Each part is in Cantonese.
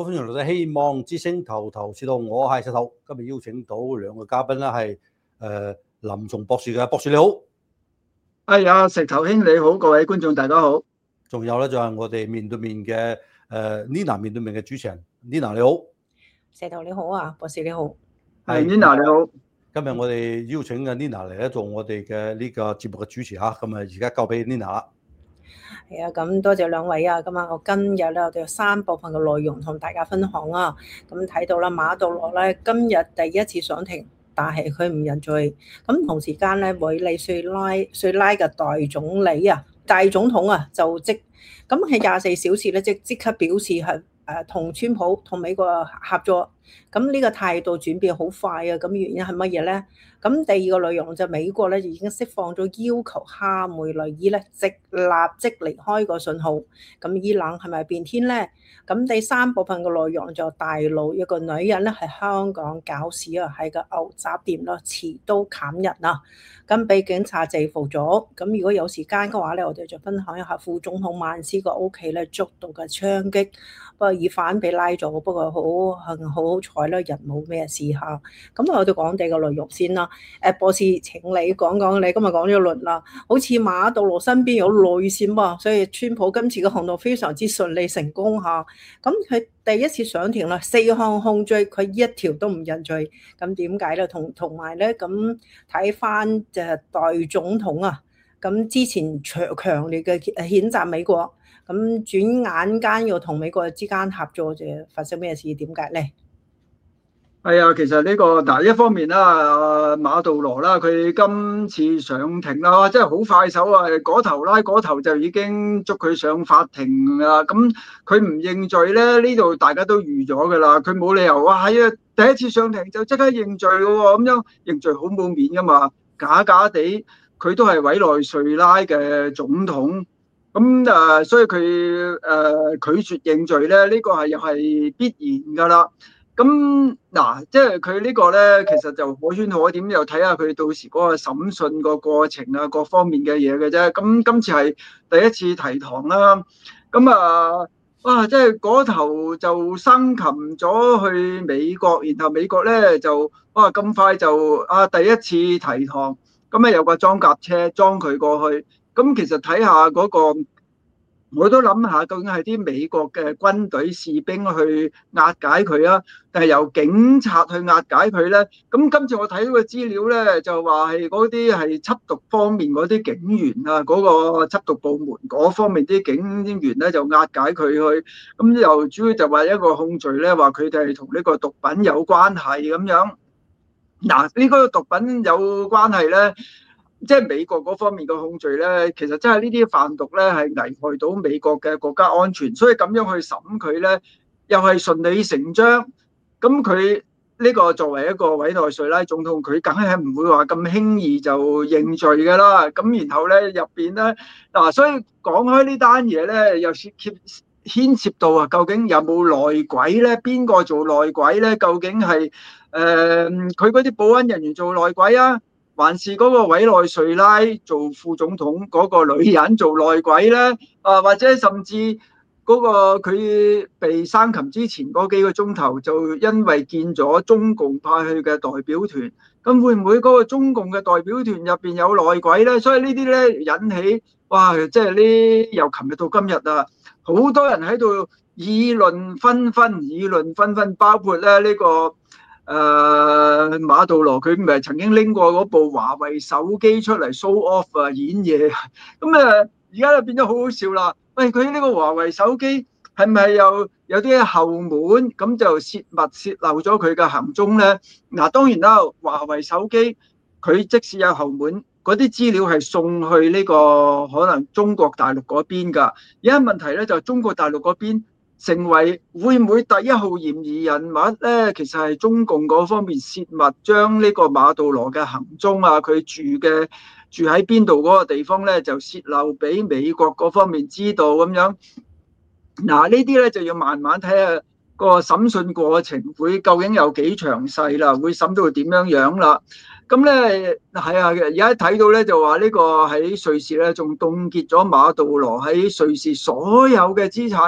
好，歡迎嚟到希望之星頭頭是道，我係石頭。今日邀請到兩個嘉賓啦，係林松博士嘅博士，你好。 係啊，石頭兄你好，各位觀眾大家好。 仲有咧就係我哋面對面嘅Nina 面對面嘅主持人 Nina 你好。 石頭你好啊，博士你好。 係 Nina 你好。 今日我哋邀請嘅 Nina 嚟咧做我哋嘅呢個節目嘅主持嚇，咁啊而家交俾 Nina 啦。 係啊，咁多謝兩位啊。咁啊，我今日咧我哋有3部分嘅內容同大家分享啊。咁睇到啦，馬杜羅咧今日第一次上庭，但係佢唔認罪。咁同時間咧，委內瑞拉嘅大總統啊就職。咁喺24小時咧即刻表示係同川普同美國合作。咁呢個態度轉變好快啊！咁原因係乜嘢咧？咁第二個內容就美國咧已經釋放咗要求哈梅內伊咧立即離開個信號。咁伊朗係咪變天咧？咁第三部分嘅內容就大陸一個女人咧喺香港搞事啊，喺個牛雜店啦持刀砍人啊，咁被警察制服咗。咁如果有時間嘅話咧，我哋就分享一下副總統曼斯個屋企咧捉到嘅槍擊，不過疑犯被拉咗，不過好彩啦，人冇咩事嚇。咁我哋講第二個內容先啦。博士請你講講，你今日講咗輪啦，好似馬杜羅身邊有內線喎，所以川普今次嘅行動非常之順利成功嚇。咁佢第一次上庭啦，4項控罪佢一條都唔認罪。咁點解咧？同埋咧，咁睇翻就係代總統啊，咁之前強烈嘅譴責美國，咁轉眼間又同美國之間合作，就發生咩事？點解咧？ 係啊，其實呢個嗱，一方面啦，馬杜羅啦，佢今次上庭啦，真係好快手啊！嗰頭拉嗰頭就已經捉佢上法庭啦。咁佢唔認罪咧，呢度大家都預咗噶啦。佢冇理由話係啊，第一次上庭就即刻認罪嘅喎，咁樣認罪好冇面噶嘛，假假地。佢都係委內瑞拉嘅總統，咁所以佢拒絕認罪咧，呢個係又係必然噶啦。咁嗱，即係佢呢個咧，其實就可圈可點，又睇下佢到時嗰個審訊個過程啊，各方面嘅嘢嘅啫。咁今次係第一次提堂啦，咁哇，即係嗰頭就生擒咗去美國，然後美國咧就哇咁快就第一次提堂，咁有個裝甲車裝佢過去。咁其實睇下嗰個。我都諗下，究竟係啲美國嘅軍隊士兵去押解佢啊，定係由警察去押解佢咧？咁今次我睇到個資料咧，就話係嗰啲係緝毒方面嗰啲警員啊，嗰個緝毒部門嗰方面啲警員咧就押解佢去。咁又主要就話一個控罪咧，話佢哋係同呢個毒品有關係咁樣。嗱，呢個毒品有關係咧。即係美國嗰方面嘅控罪咧，其實真係呢啲販毒咧係危害到美國嘅國家安全，所以咁樣去審佢咧，又係順理成章。咁佢呢個作為一個委內瑞拉總統，佢梗係唔會話咁輕易就認罪㗎啦。咁然後咧入邊咧嗱，所以講開呢單嘢咧，又牽涉到啊，究竟有冇內鬼咧？邊個做內鬼咧？究竟係佢嗰啲保安人員做內鬼啊？還是嗰個委內瑞拉做副總統嗰個女人做內鬼咧？或者甚至嗰個佢被生擒之前嗰幾個鐘頭，就因為見咗中共派去嘅代表團，咁會唔會嗰個中共嘅代表團入邊有內鬼咧？所以呢啲咧引起哇，即係呢由琴日到今日啊，好多人喺度議論紛紛，包括咧呢個。馬杜羅佢唔係曾經拎過嗰部華為手機出嚟 show off 啊，演嘢，咁而家就變咗好好笑啦。喂，佢呢個華為手機係咪有啲後門，咁就泄漏咗佢嘅行蹤咧？嗱，當然啦，華為手機佢即使有後門，嗰啲資料係送去呢個可能中國大陸嗰邊噶。而家問題咧就係中國大陸嗰邊。成為會唔會第一號嫌疑人物咧？其實係中共嗰方面泄密，將呢個馬杜羅嘅行蹤啊，佢住喺邊度嗰個地方咧，就泄漏俾美國嗰方面知道咁樣。嗱，呢啲咧就要慢慢睇下個審訊過程會究竟有幾詳細啦，會審到點樣啦。咁咧係啊，而家睇到咧就話呢個喺瑞士咧仲凍結咗馬杜羅喺瑞士所有嘅資產。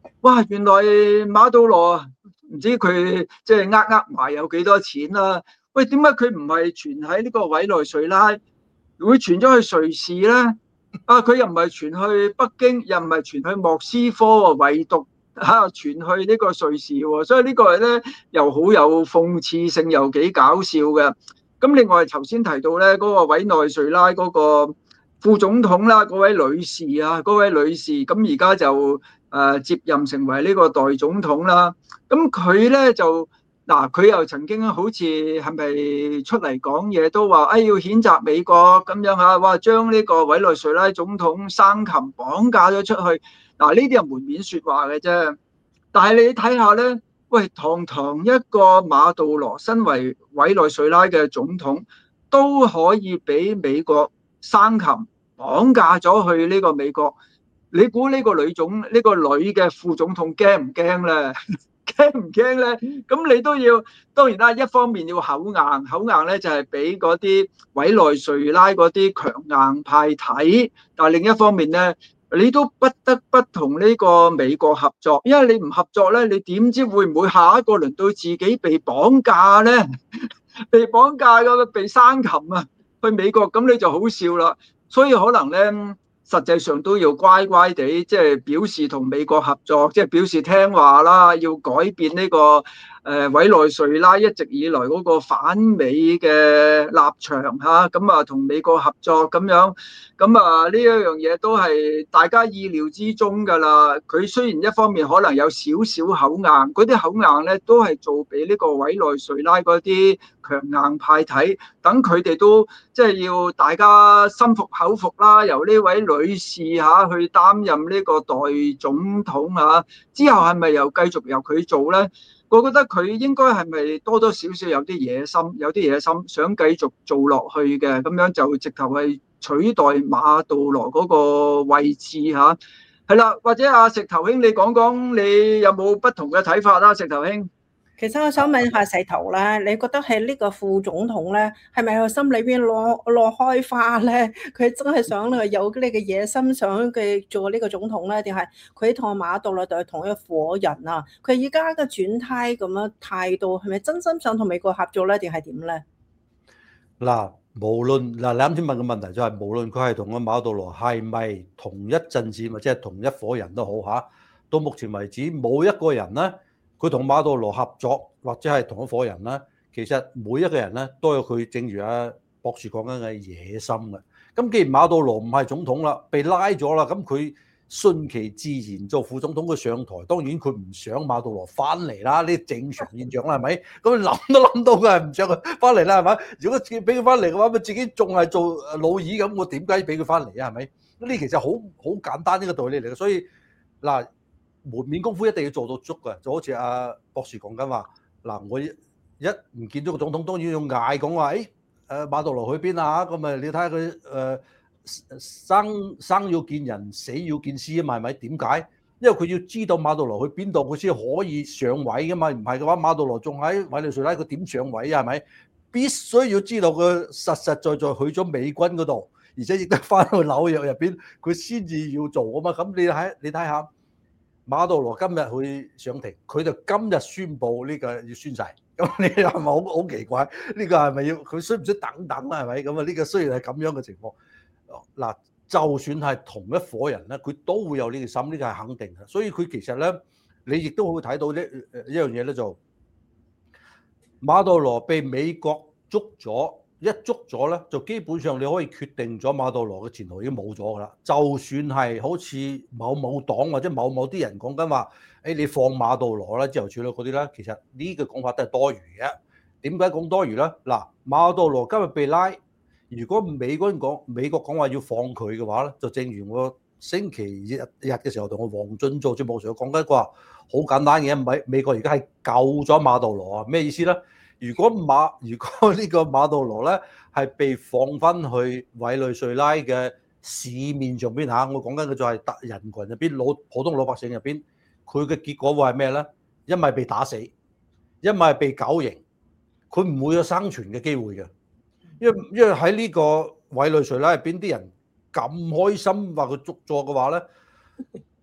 哇！原來馬杜羅唔知佢即係呃埋有幾多錢啦？喂，點解佢唔係存喺呢個委內瑞拉，會傳咗去瑞士咧？啊，佢又唔係傳去北京，又唔係傳去莫斯科喎，唯獨傳去呢個瑞士喎。所以呢個咧又好有諷刺性，又幾搞笑嘅。咁另外頭先提到咧嗰個委內瑞拉嗰個副總統啦，嗰位女士啊，嗰位女士咁而家就接任成為呢個代總統啦。咁佢咧就嗱，佢又曾經好似係咪出嚟講嘢都話，要譴責美國咁樣嚇，哇！將呢個委內瑞拉總統生擒綁架咗出去。嗱，呢啲係門面説話嘅啫。但係你睇下咧，喂，堂堂一個馬杜羅身為委內瑞拉嘅總統，都可以俾美國生擒綁架咗去呢個美國。你估呢個女嘅副總統驚唔驚咧？驚唔驚咧？咁你都要，當然啦，一方面要口硬，口硬咧就係俾嗰啲委內瑞拉嗰啲強硬派睇，但係另一方面咧，你都不得不同呢個美國合作，因為你唔合作咧，你點知會唔會下一個輪到自己被綁架咧？被綁架嘅被生擒啊，去美國，咁你就好笑啦。所以可能咧，實際上都要乖乖地，即係表示同美國合作，即係表示聽話啦，要改變呢個委內瑞拉一直以來嗰個反美嘅立場嚇，咁啊同美國合作咁樣，咁啊呢一樣嘢都係大家意料之中㗎啦。佢雖然一方面可能有少少口硬，嗰啲口硬咧都係做俾呢個委內瑞拉嗰啲強硬派睇，等佢哋都即係要大家心服口服啦。由呢位女士嚇去擔任呢個代總統嚇，之後係咪又繼續由佢做咧？我覺得佢應該係咪多多少少有啲野心，想繼續做落去嘅，咁樣就直頭係取代馬杜羅嗰個位置嚇。係啦，或者阿石頭兄，你講講你有冇不同嘅睇法啦？石頭兄。 其實我想問下石頭咧，你覺得係呢個副總統咧，係咪佢心裏邊落開花咧？佢真係想有呢個野心，想佢做呢個總統咧，定係佢同馬杜羅就係同一夥人啊？佢而家嘅轉態咁樣態度，係咪真心想同美國合作咧，定係點咧？ 嗱，無論你啱先問嘅問題就係，無論佢係同個馬杜羅係咪同一陣線或者係同一夥人都好嚇，到目前為止冇一個人咧。佢同馬杜羅合作或者係同一夥人啦，其實每一個人咧都有佢正如阿博士講緊嘅野心嘅。咁既然馬杜羅唔係總統啦，被拉咗啦，咁佢順其自然做副總統嘅上台，當然佢唔想馬杜羅翻嚟啦，呢正常現象啦，係咪？咁諗都諗到佢係唔想佢翻嚟啦，係咪？如果俾佢翻嚟嘅話，咪自己仲係做老二咁，我點解俾佢翻嚟啊？係咪？呢其實好簡單呢個道理嚟嘅，所以嗱。門面功夫一定要做到足嘅，就好似阿博士講緊話，嗱，我一唔見咗個總統，當然要嗌講話，馬杜羅去邊啊？咁啊，你睇下佢生要見人，死要見屍啊嘛，係咪？點解？因為佢要知道馬杜羅去邊度，佢先可以上位噶嘛。唔係嘅話，馬杜羅仲喺委內瑞拉，佢點上位啊？係咪？必須要知道佢實實在在去咗美軍嗰度，而且亦都翻去紐約入邊，佢先至要做啊嘛。咁你睇下。馬杜羅今日去上庭，佢就今日宣布呢個要宣誓，咁你係咪好奇怪？呢個係咪要佢需唔需等等啦？係咪咁啊？呢個雖然係咁樣嘅情況，嗱，就算係同一夥人咧，佢都會有呢個心，呢個係肯定嘅。所以佢其實咧，你亦都會睇到一樣嘢咧，就馬杜羅被美國捉咗。一捉咗咧，就基本上你可以決定咗馬杜羅嘅前途已經冇咗㗎啦。就算係好似某某黨或者某啲人講緊話，你放馬杜羅啦，之後處理嗰啲咧，其實呢個講法都係多餘嘅。點解講多餘咧？嗱，馬杜羅今日被拉，如果美國講話要放佢嘅話咧，就正如我星期日嘅時候同我黃俊做節目時候講緊話，好簡單嘅，美國而家係救咗馬杜羅啊，咩意思咧？如果呢個馬杜羅咧係被放翻去委內瑞拉嘅市面上邊嚇，我講緊嘅就係人群入邊普通老百姓入邊，佢嘅結果會係咩咧？一係被打死，一係被絞刑，佢唔會有生存嘅機會嘅。因為喺呢個委內瑞拉入邊啲人咁開心話佢捉咗嘅話咧，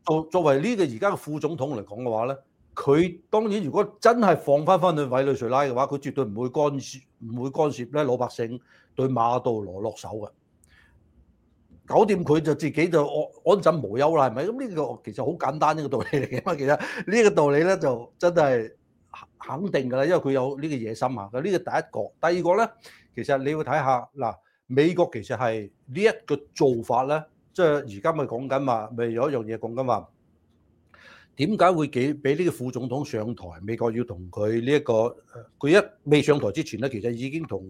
作為呢個而家嘅副總統嚟講嘅話咧，佢當然如果真係放翻去委內瑞拉嘅話，佢絕對唔會干涉咧老百姓對馬杜羅落手嘅。搞掂佢就自己就安枕無憂啦，係咪？咁呢個其實好簡單呢個道理嚟嘅嘛。其實呢個道理咧就真係肯定㗎啦，因為佢有呢個野心啊。呢個第一個，第二個咧，其實你要睇下嗱，美國其實係呢一個做法咧，即係而家咪講緊話，咪有一樣嘢講緊話，點解會俾呢個副總統上台？美國要同佢呢一個佢一未上台之前咧，其實已經同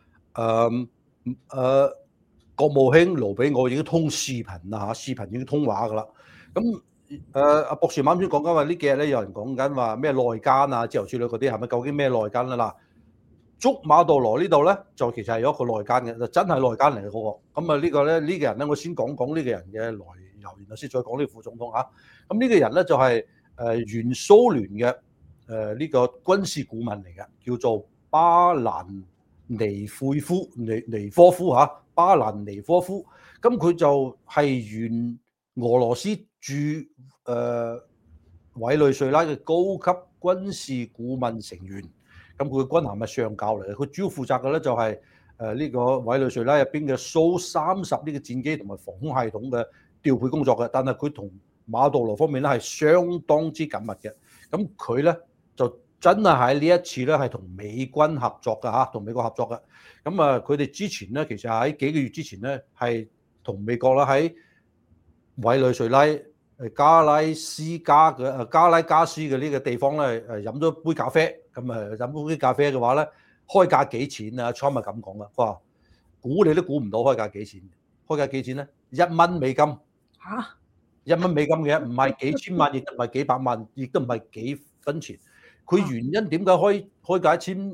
國務卿盧比奧已經通視頻啦嚇，視頻已經通話㗎啦。咁阿博士啱先講緊話呢幾日咧，有人講緊話咩內奸啊、之後之類嗰啲係咪？究竟咩內奸啦？嗱，捉馬杜羅呢度咧，就其實係有一個內奸嘅，就真係內奸嚟嘅嗰個。咁啊呢個咧呢個人咧，我先講呢個人嘅來由，然後先再講呢個副總統嚇。咁呢個人咧就係原蘇聯嘅呢個軍事顧問嚟嘅，叫做巴蘭尼科夫嚇。巴蘭尼科夫，咁佢就係原俄羅斯駐委內瑞拉嘅高級軍事顧問成員，咁佢嘅軍銜係上校嚟嘅，佢主要負責嘅咧就係呢個委內瑞拉入邊嘅蘇30呢個戰機同埋防空系統嘅調配工作嘅，但係佢同馬杜羅方面咧係相當之緊密嘅，咁佢咧就真係喺呢一次咧係同美軍合作嘅嚇，同美國合作嘅。咁啊，佢哋之前咧，其實喺幾個月之前咧，係同美國啦喺委內瑞拉加拉加斯嘅呢個地方咧，飲咗杯咖啡。咁啊，飲杯咖啡嘅話咧，開價幾錢啊？Trump 係咁講啦，佢話估你都估唔到開價幾錢。開價幾錢咧？1蚊美金嚇，1蚊美金嘅，唔係幾千萬，亦都唔係幾百萬，亦都唔係幾分錢。佢原因點解開價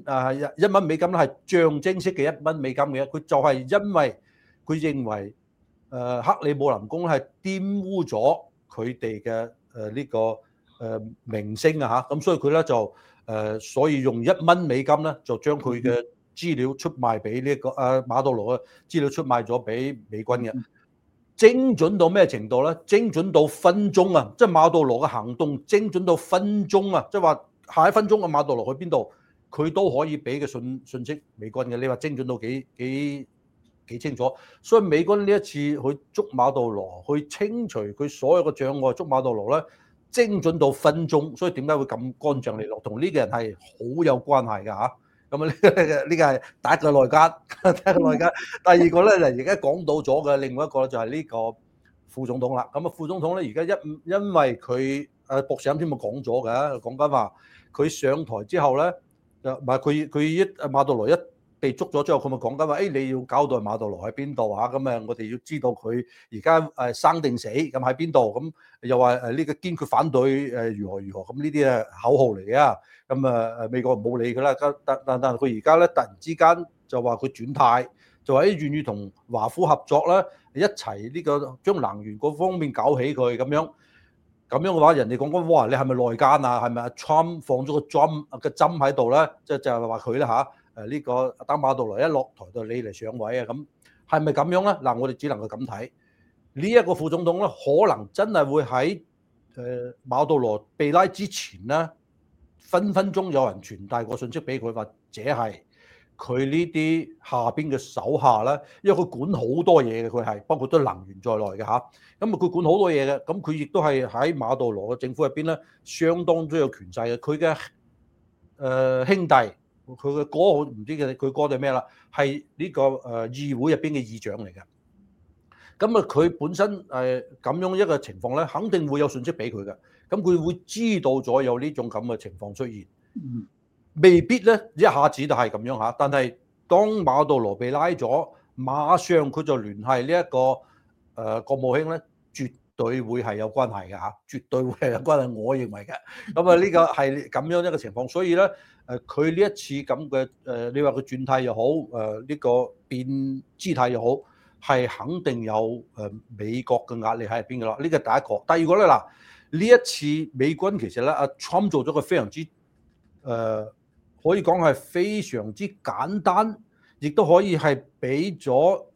1蚊美金咧？係象徵式嘅1蚊美金嘅，佢就係因為佢認為克里姆林宮係玷污咗佢哋嘅呢個名聲啊嚇，咁所以佢咧就所以用1蚊美金咧就將佢嘅資料出賣俾呢個馬杜羅嘅資料出賣咗俾美軍嘅，精準到咩程度咧？精準到分鐘啊！即係馬杜羅嘅行動精準到分鐘啊！即係話。下一分鐘嘅馬杜羅去邊度，佢都可以俾嘅信息美軍嘅。你話精準到幾清楚？所以美軍呢一次去捉馬杜羅，去清除佢所有嘅障礙，捉馬杜羅咧，精準到分鐘。所以點解會咁乾淨利落？同呢個人係好有關係㗎嚇。咁啊呢個係第一個內奸，第一個內奸。第二個咧就而家講到咗嘅，另外一個就係呢個副總統啦。咁啊副總統咧而家因為佢博士啱先咪講咗嘅，講緊話。佢上台之後咧，唔係佢馬杜羅一被捉咗之後，佢咪講緊話，你要交代馬杜羅喺邊度啊？咁我哋要知道佢而家生定死，咁喺邊度？咁又話呢個堅決反對如何，咁呢啲口號嚟嘅。咁美國冇理佢啦。但係佢而家咧突然之間就話佢轉態，就話願意同華府合作啦，一齊呢個將能源嗰方面搞起佢咁樣。咁樣嘅話，人哋講緊哇，你係咪內奸啊？係咪阿 Trump 放咗個針喺度咧？就係話佢咧嚇呢個等馬杜羅一落台就你嚟上位啊？咁係咪咁樣咧？嗱，我哋只能夠咁睇呢一個副總統咧，可能真係會喺馬杜羅被拉之前咧，分分鐘有人傳遞個信息俾佢，或者係佢呢啲下邊嘅手下咧，因為佢管好多嘢嘅，佢係包括都能源在內嘅嚇。咁佢管好多嘢嘅，咁佢亦都係喺馬杜羅嘅政府入邊咧，相當都有權勢嘅。佢嘅兄弟，佢嘅哥唔知佢哥定咩啦，係呢個議會入邊嘅議長嚟嘅。咁啊，佢本身咁樣一個情況咧，肯定會有信息俾佢嘅。咁佢會知道咗有呢種咁嘅情況出現，未必咧一下子就係咁樣嚇。但係當馬杜羅被拉咗，馬上佢就聯繫呢一個。國務卿咧，絕對會係有關係嘅嚇，絕對會係有關係，我認為嘅。咁啊，呢個係咁樣一個情況，所以咧，佢呢一次咁嘅你話佢轉態又好，呢個變姿態又好，係肯定有美國嘅壓力喺入邊嘅啦。呢個第一個，第二個咧嗱，呢一次美軍其實咧，阿 Trump 做咗個非常之可以講係非常之簡單，亦都可以係俾咗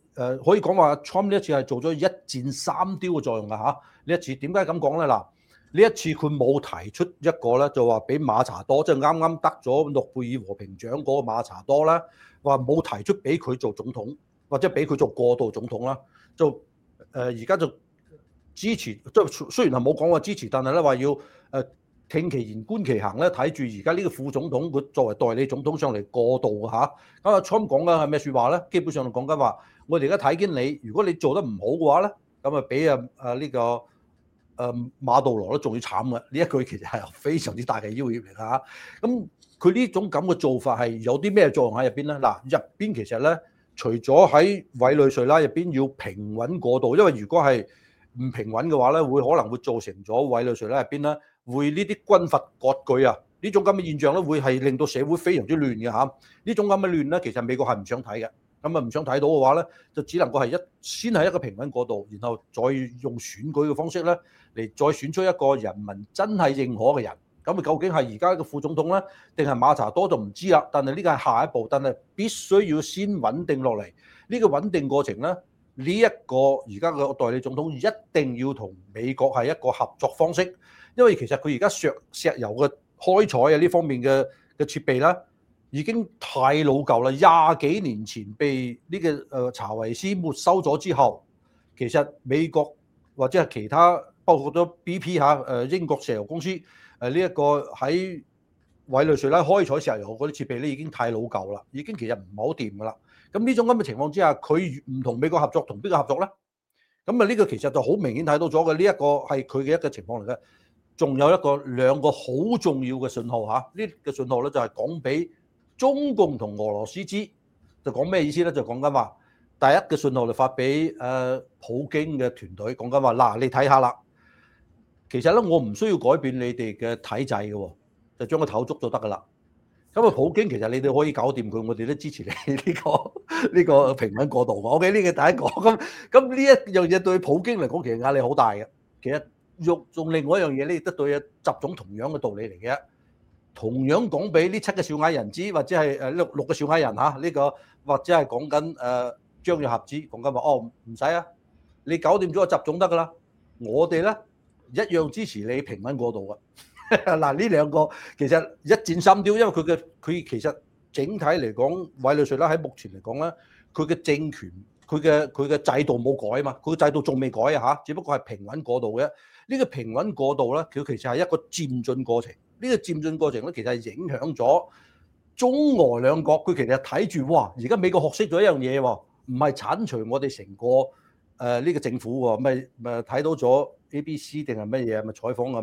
可以講話 Trump 呢一次係做咗一箭三雕嘅作用㗎嚇。呢一次點解咁講咧？嗱，呢一次佢冇提出一個咧，就話俾馬查多，即係啱啱得咗諾貝爾和平獎嗰個馬查多啦，話冇提出俾佢做總統，或者俾佢做過渡總統啦。就而家就支持，即係雖然係冇講話支持，但係咧話要聽其言觀其行咧，睇住而家呢個副總統佢作為代理總統上嚟過渡嚇。咁啊 Trump 講緊係咩説話咧？基本上講緊話，我哋而家睇見你，如果你做得唔好嘅話咧，咁啊比呢個馬杜羅都仲要慘嘅。呢一句其實係非常之大嘅要挾嚟㗎。咁佢呢種咁嘅做法係有啲咩作用喺入邊咧？嗱，入邊其實咧，除咗喺委內瑞拉入邊要平穩過渡，因為如果係唔平穩嘅話咧，會可能會造成咗委內瑞拉入邊咧，會呢啲軍閥割據啊，呢種咁嘅現象咧，會係令到社會非常之亂嘅嚇。呢種咁嘅亂咧，其實美國係唔想睇嘅。咁啊唔想睇到嘅話咧，就只能夠係先係一個平穩過渡，然後再用選舉嘅方式咧嚟再選出一個人民真係認可嘅人。咁啊究竟係而家嘅副總統咧，定係馬查多就唔知啦。但係呢個係下一步，但係必須要先穩定落嚟。呢個穩定過程咧。呢一個而家嘅代理總統一定要同美國係一個合作方式，因為其實佢而家石油嘅開採啊呢方面嘅設備咧已經太老舊啦，廿幾年前被呢個查維斯沒收咗之後，其實美國或者係其他包括咗 BP 英國石油公司呢一個喺委內瑞拉開採石油嗰啲設備咧已經太老舊啦，已經其實唔係好掂噶啦。咁呢種咁嘅情況之下，佢唔同美國合作，同邊個合作咧？咁啊呢個其實就好明顯睇到咗嘅，呢一個係佢嘅一個情況嚟嘅。仲有兩個好重要嘅信號嚇，呢個信號咧就係講俾中共同俄羅斯知，就講咩意思咧？就講緊話，第一個信號就發俾普京嘅團隊，講緊話嗱，你睇下啦，其實咧我唔需要改變你哋嘅體制嘅喎，就將個頭捉就得噶啦。咁啊，普京其實你哋可以搞掂佢，我哋都支持你呢個平穩過渡嘅。OK， 呢個第一個。咁呢一樣嘢對普京嚟講，其實壓力好大嘅。其實用另外一樣嘢咧，亦都對習總同樣嘅道理嚟嘅。同樣講俾呢7個小矮人知，或者係6個小矮人嚇呢個，或者係講緊張宇合知，講緊話哦唔使啊，你搞掂咗個習總得噶啦，我哋咧一樣支持你平穩過渡嘅。嗱呢兩個其實一箭三雕，因為佢其實整體嚟講，委內瑞拉喺目前嚟講咧，佢嘅政權佢嘅制度冇改啊嘛，佢嘅制度仲未改啊嚇，只不過係平穩過渡嘅。呢個平穩過渡咧，佢其實係一個漸進過程。呢個漸進過程咧，其實係影響咗中俄兩國。佢其實睇住哇，而家美國學識咗一樣嘢喎，唔係剷除我哋成個呢個政府喎，咪睇到咗 ABC 定係乜嘢咪採訪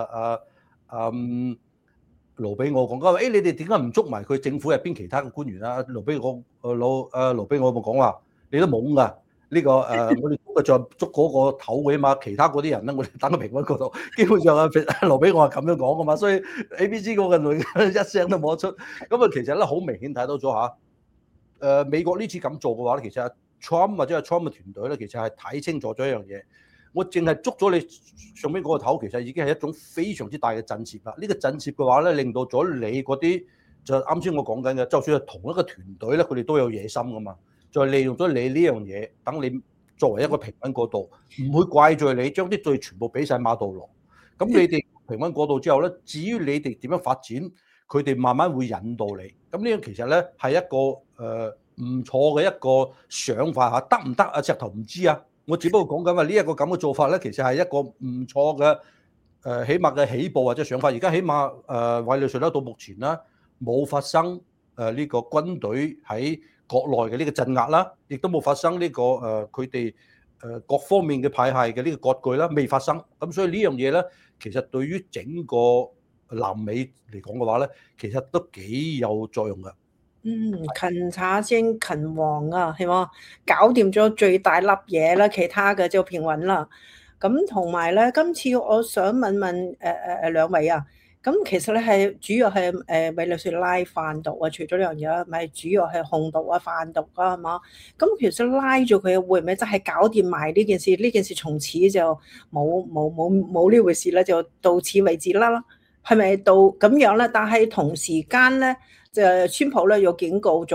盧比奧講緊，你哋點解唔捉埋佢政府入邊其他嘅官員啊？盧比奧冇講話，你都懵㗎。呢個我哋再捉嗰個頭嘅嘛，其他嗰啲人咧，我哋等個平穩過渡。基本上盧比奧係咁樣講㗎嘛，所以 ABC 嗰個女一聲都冇得出。咁啊，其實咧好明顯睇到咗嚇。美國呢次咁做嘅話咧，其實 Trump 或者係 Trump 嘅團隊咧，其實係睇清楚咗一樣嘢。我淨係捉咗你上邊嗰個頭，其實已經係一種非常之大嘅震懾啦。呢個震懾嘅話咧，令到咗你嗰啲就啱先我講緊嘅，就算係同一個團隊咧，佢哋都有野心噶嘛。就利用咗你呢樣嘢，等你作為一個平穩過渡，唔會怪罪你將啲罪全部俾晒馬杜羅。咁你哋平穩過渡之後咧，至於你哋點樣發展，佢哋慢慢會引導你。咁呢樣其實咧係一個唔錯嘅一個想法嚇，得唔得啊？石頭唔知啊。我只不過講緊話呢一個咁嘅做法咧，其實係一個唔錯嘅起碼嘅起步或者想法。而家起碼委內瑞拉到目前啦，冇發生呢個軍隊喺國內嘅呢個鎮壓啦，亦都冇發生呢個佢哋各方面嘅派系嘅呢個割據啦，未發生。咁所以呢樣嘢咧，其實對於整個南美嚟講嘅話咧，其實都幾有作用㗎。 勤茶先勤王啊，係嘛？搞掂咗最大粒嘢啦，其他嘅就平穩啦。咁同埋咧，今次我想問兩位啊，咁其實咧係主要係委內瑞拉販毒啊，除咗呢樣嘢，咪主要係控毒啊、販毒啊，係嘛？咁其實拉咗佢會唔會真係搞掂埋呢件事？呢件事從此就冇呢回事啦，就到此為止啦。係咪到咁樣咧？但係同時間咧，就川普咧又警告咗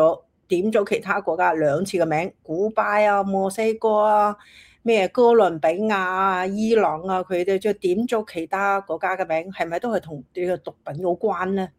點咗其他國家2次嘅名，古巴啊、墨西哥啊、咩哥倫比亞啊、伊朗啊，佢哋再點咗其他國家嘅名，係咪都係同呢個毒品有關咧？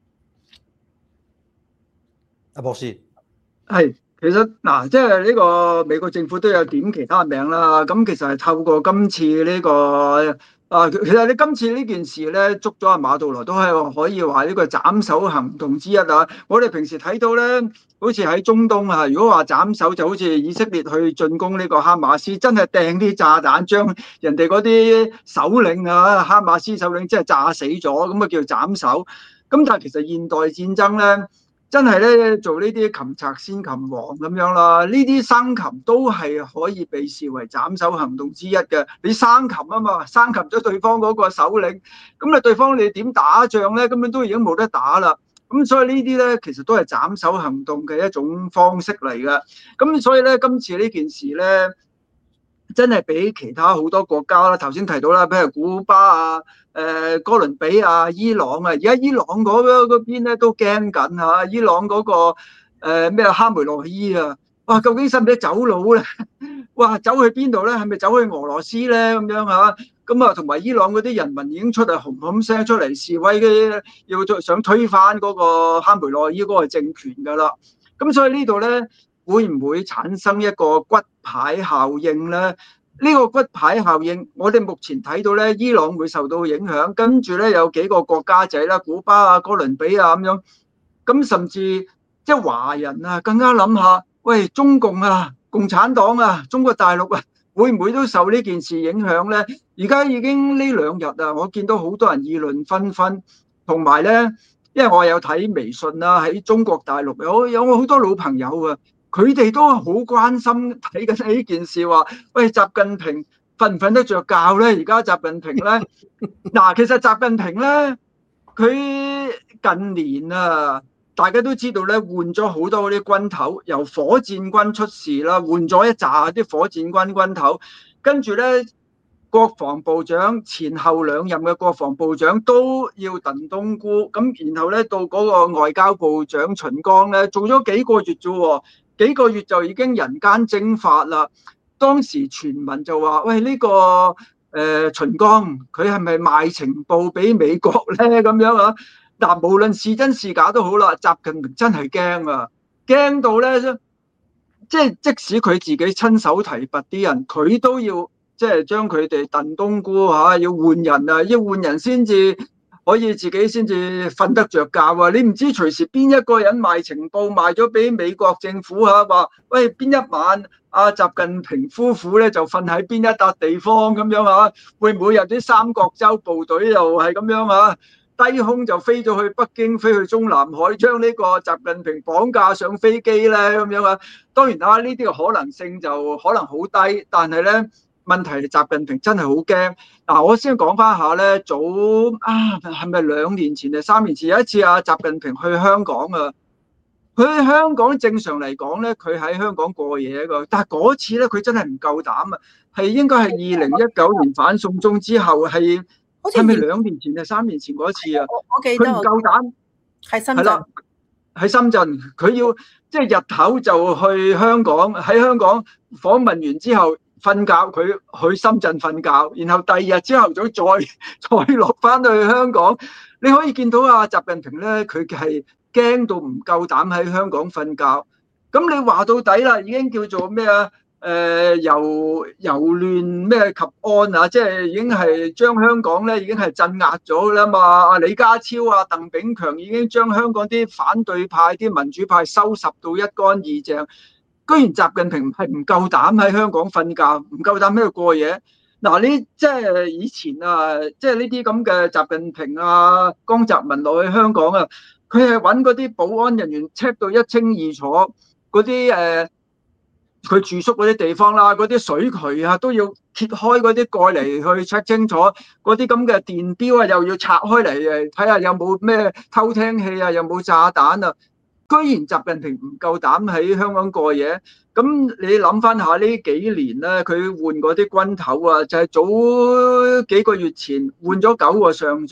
阿博士， 係，其實嗱，即係呢個美國政府都有點其他名啦。咁其實係透過今次呢個其實你今次呢件事咧，捉咗阿馬杜羅都係可以話呢個斬首行動之一啊。我哋平時睇到咧，好似喺中東啊，如果話斬首就好似以色列去進攻呢個哈馬斯，真係掟啲炸彈將人哋嗰啲首領啊，哈馬斯首領即係炸死咗，咁啊叫斬首。咁但係其實現代戰爭咧，真係咧做呢啲擒賊先擒王咁樣啦，呢啲生擒都係可以被視為斬首行動之一嘅。你生擒啊嘛，生擒咗對方嗰個首領，咁啊對方你點打仗咧？根本都已經冇得打啦。咁所以呢啲咧其實都係斬首行動嘅一種方式嚟嘅。咁所以咧今次呢件事咧，真係比其他好多國家啦，頭先提到啦，譬如古巴啊、哥倫比亞、伊朗啊，而家伊朗嗰邊咧都驚緊嚇，伊朗嗰個咩哈梅內伊啊，哇，究竟使唔使走佬咧？哇，走去邊度咧？係咪走去俄羅斯咧？咁樣嚇，咁啊，同埋伊朗嗰啲人民已經出嚟轟轟聲出嚟示威嘅，要想推翻嗰個哈梅內伊嗰個政權㗎啦。咁所以呢度咧，會唔會產生一個骨牌效應咧？呢個骨牌效應，我哋目前睇到咧，伊朗會受到影響，跟住咧有幾個國家仔啦，古巴啊、哥倫比亞咁樣，咁甚至即係華人啊，更加諗下，喂，中共啊、共產黨啊、中國大陸啊，會唔會都受呢件事影響咧？而家已經呢2日啊，我見到好多人議論紛紛，同埋咧，因為我有睇微信啊，喺中國大陸有我好多老朋友啊。佢哋都好關心睇緊呢件事，話喂，習近平瞓唔瞓得着覺咧？而家習近平咧，嗱，其實習近平咧，佢近年啊，大家都知道咧，換咗好多嗰啲軍頭，由火箭軍出事啦，換咗一紮啲火箭軍軍頭，跟住咧，國防部長前後2任嘅國防部長都要燉冬菇，咁然後咧到嗰個外交部長秦剛咧，做咗幾個月啫喎。幾個月就已經人間蒸發啦！當時傳聞就話：喂，呢個秦剛佢係咪賣情報俾美國咧？咁樣啊！嗱，無論是真是假都好啦，習近平真係驚啊！驚到咧，即使佢自己親手提拔啲人，佢都要即係將佢哋燉冬菇嚇，要換人啊，要換人先至可以自己先至瞓得着覺啊！你唔知隨時邊一個人賣情報賣咗俾美國政府嚇，話喂，邊一晚阿習近平夫婦咧就瞓喺邊一笪地方咁樣嚇，會唔會有啲三角洲部隊又係咁樣嚇？低空就飛咗去北京，飛去中南海，將呢個習近平綁架上飛機咧咁樣啊！當然啦，呢啲嘅可能性就可能好低，但係咧。問題係習近平真係好驚。嗱，我先講翻下咧，早係咪2年前定3年前有一次啊，習近平去香港啊，佢去香港正常嚟講咧，佢喺香港過夜㗎，但係嗰次咧佢真係唔夠膽啊，係應該係2019年反送中之後，係咪2年前定3年前嗰一次啊？ 我記得佢唔夠膽， 喺深圳， 係啦，喺深圳，佢要即係日頭就去香港，喺香港訪問完之後。瞓覺，佢去深圳瞓覺，然後第2日朝頭早再落翻去香港。你可以見到啊，習近平咧，佢係驚到唔夠膽喺香港瞓覺。咁你話到底啦，已經叫做咩啊？由亂咩及安啊，即係已經係將香港咧已經係鎮壓咗啦嘛。阿李家超啊、鄧炳強已經將香港啲反對派、啲民主派收拾到一乾二淨。居然習近平係唔夠膽喺香港瞓覺，唔夠膽喺度過夜。嗱，你即係以前啊，即係呢啲咁嘅習近平啊、江澤民落去香港啊，佢係揾嗰啲保安人員 check 到一清二楚，嗰啲佢住宿嗰啲地方啦，嗰啲水渠啊都要揭開嗰啲蓋嚟去 check 清楚，嗰啲咁嘅電錶啊又要拆開嚟睇下有冇咩偷聽器啊，有冇炸彈啊。居然習近平唔夠膽喺香港過夜，咁你諗翻下呢幾年咧，佢換嗰啲軍頭啊，就係早幾個月前換咗9個上將，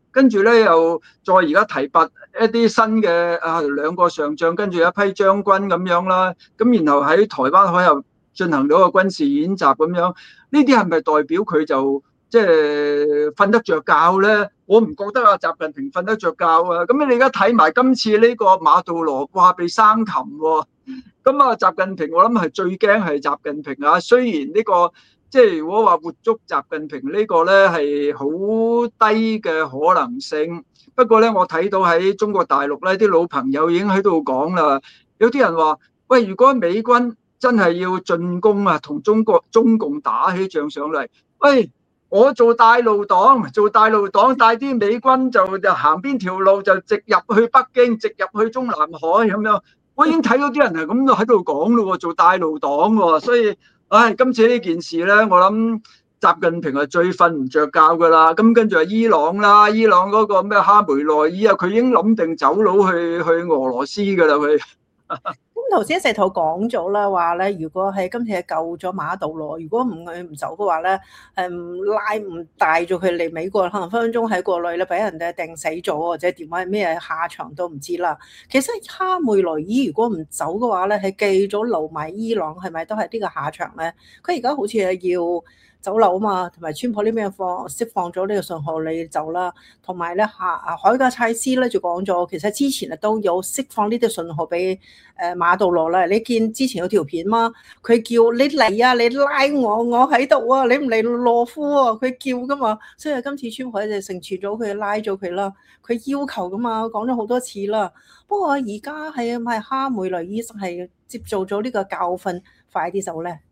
跟住咧又再而家提拔一啲新嘅2個上將，跟住一批將軍咁樣啦。咁然後喺台灣海峽進行咗個軍事演習咁樣，呢啲係咪代表佢就即係瞓得着覺咧？我唔覺得啊，習近平瞓得着覺啊。咁你而家睇埋今次呢個馬杜羅話被生擒喎。咁啊，習近平我諗係最驚係習近平啊。雖然呢個即係如果話活捉習近平呢個咧係好低嘅可能性，不過咧我睇到喺中國大陸咧啲老朋友已經喺度講啦，有啲人話：喂，如果美軍真係要進攻啊，同中共打起仗上嚟，喂，我做帶路黨帶啲美軍就行邊條路就直入去北京，直入去中南海咁樣。我已經睇到啲人係咁喺度講咯，做帶路黨喎，所以，今次呢件事咧，我諗習近平係最瞓唔着覺噶啦。咁跟住係伊朗啦，伊朗嗰個咩哈梅內伊啊，佢已經諗定走佬去俄羅斯噶啦佢。 咁頭先石頭講咗啦，話咧如果係今次係救咗馬杜羅，如果唔走嘅話咧，唔帶咗佢嚟美國，可能分分鐘喺國內咧俾人哋掟死咗，或者點樣咩下場都唔知啦。其實哈梅內伊如果唔走嘅話咧，係繼續留埋伊朗，係咪都係呢個下場咧？佢而家好似係要走樓啊嘛，同埋川普呢邊釋放咗呢個信號你走啦，同埋咧海格蔡斯咧就講咗，其實之前都有釋放呢啲信號俾馬杜羅啦。你見之前有條片嘛？佢叫你嚟啊，你拉我喺度啊，你唔嚟羅夫啊，佢叫噶嘛。所以今次川普就成全咗佢，拉咗佢啦。佢要求噶嘛，講咗好多次啦。不過而家係咪哈梅內伊係接受咗呢個教訓，快啲走咧？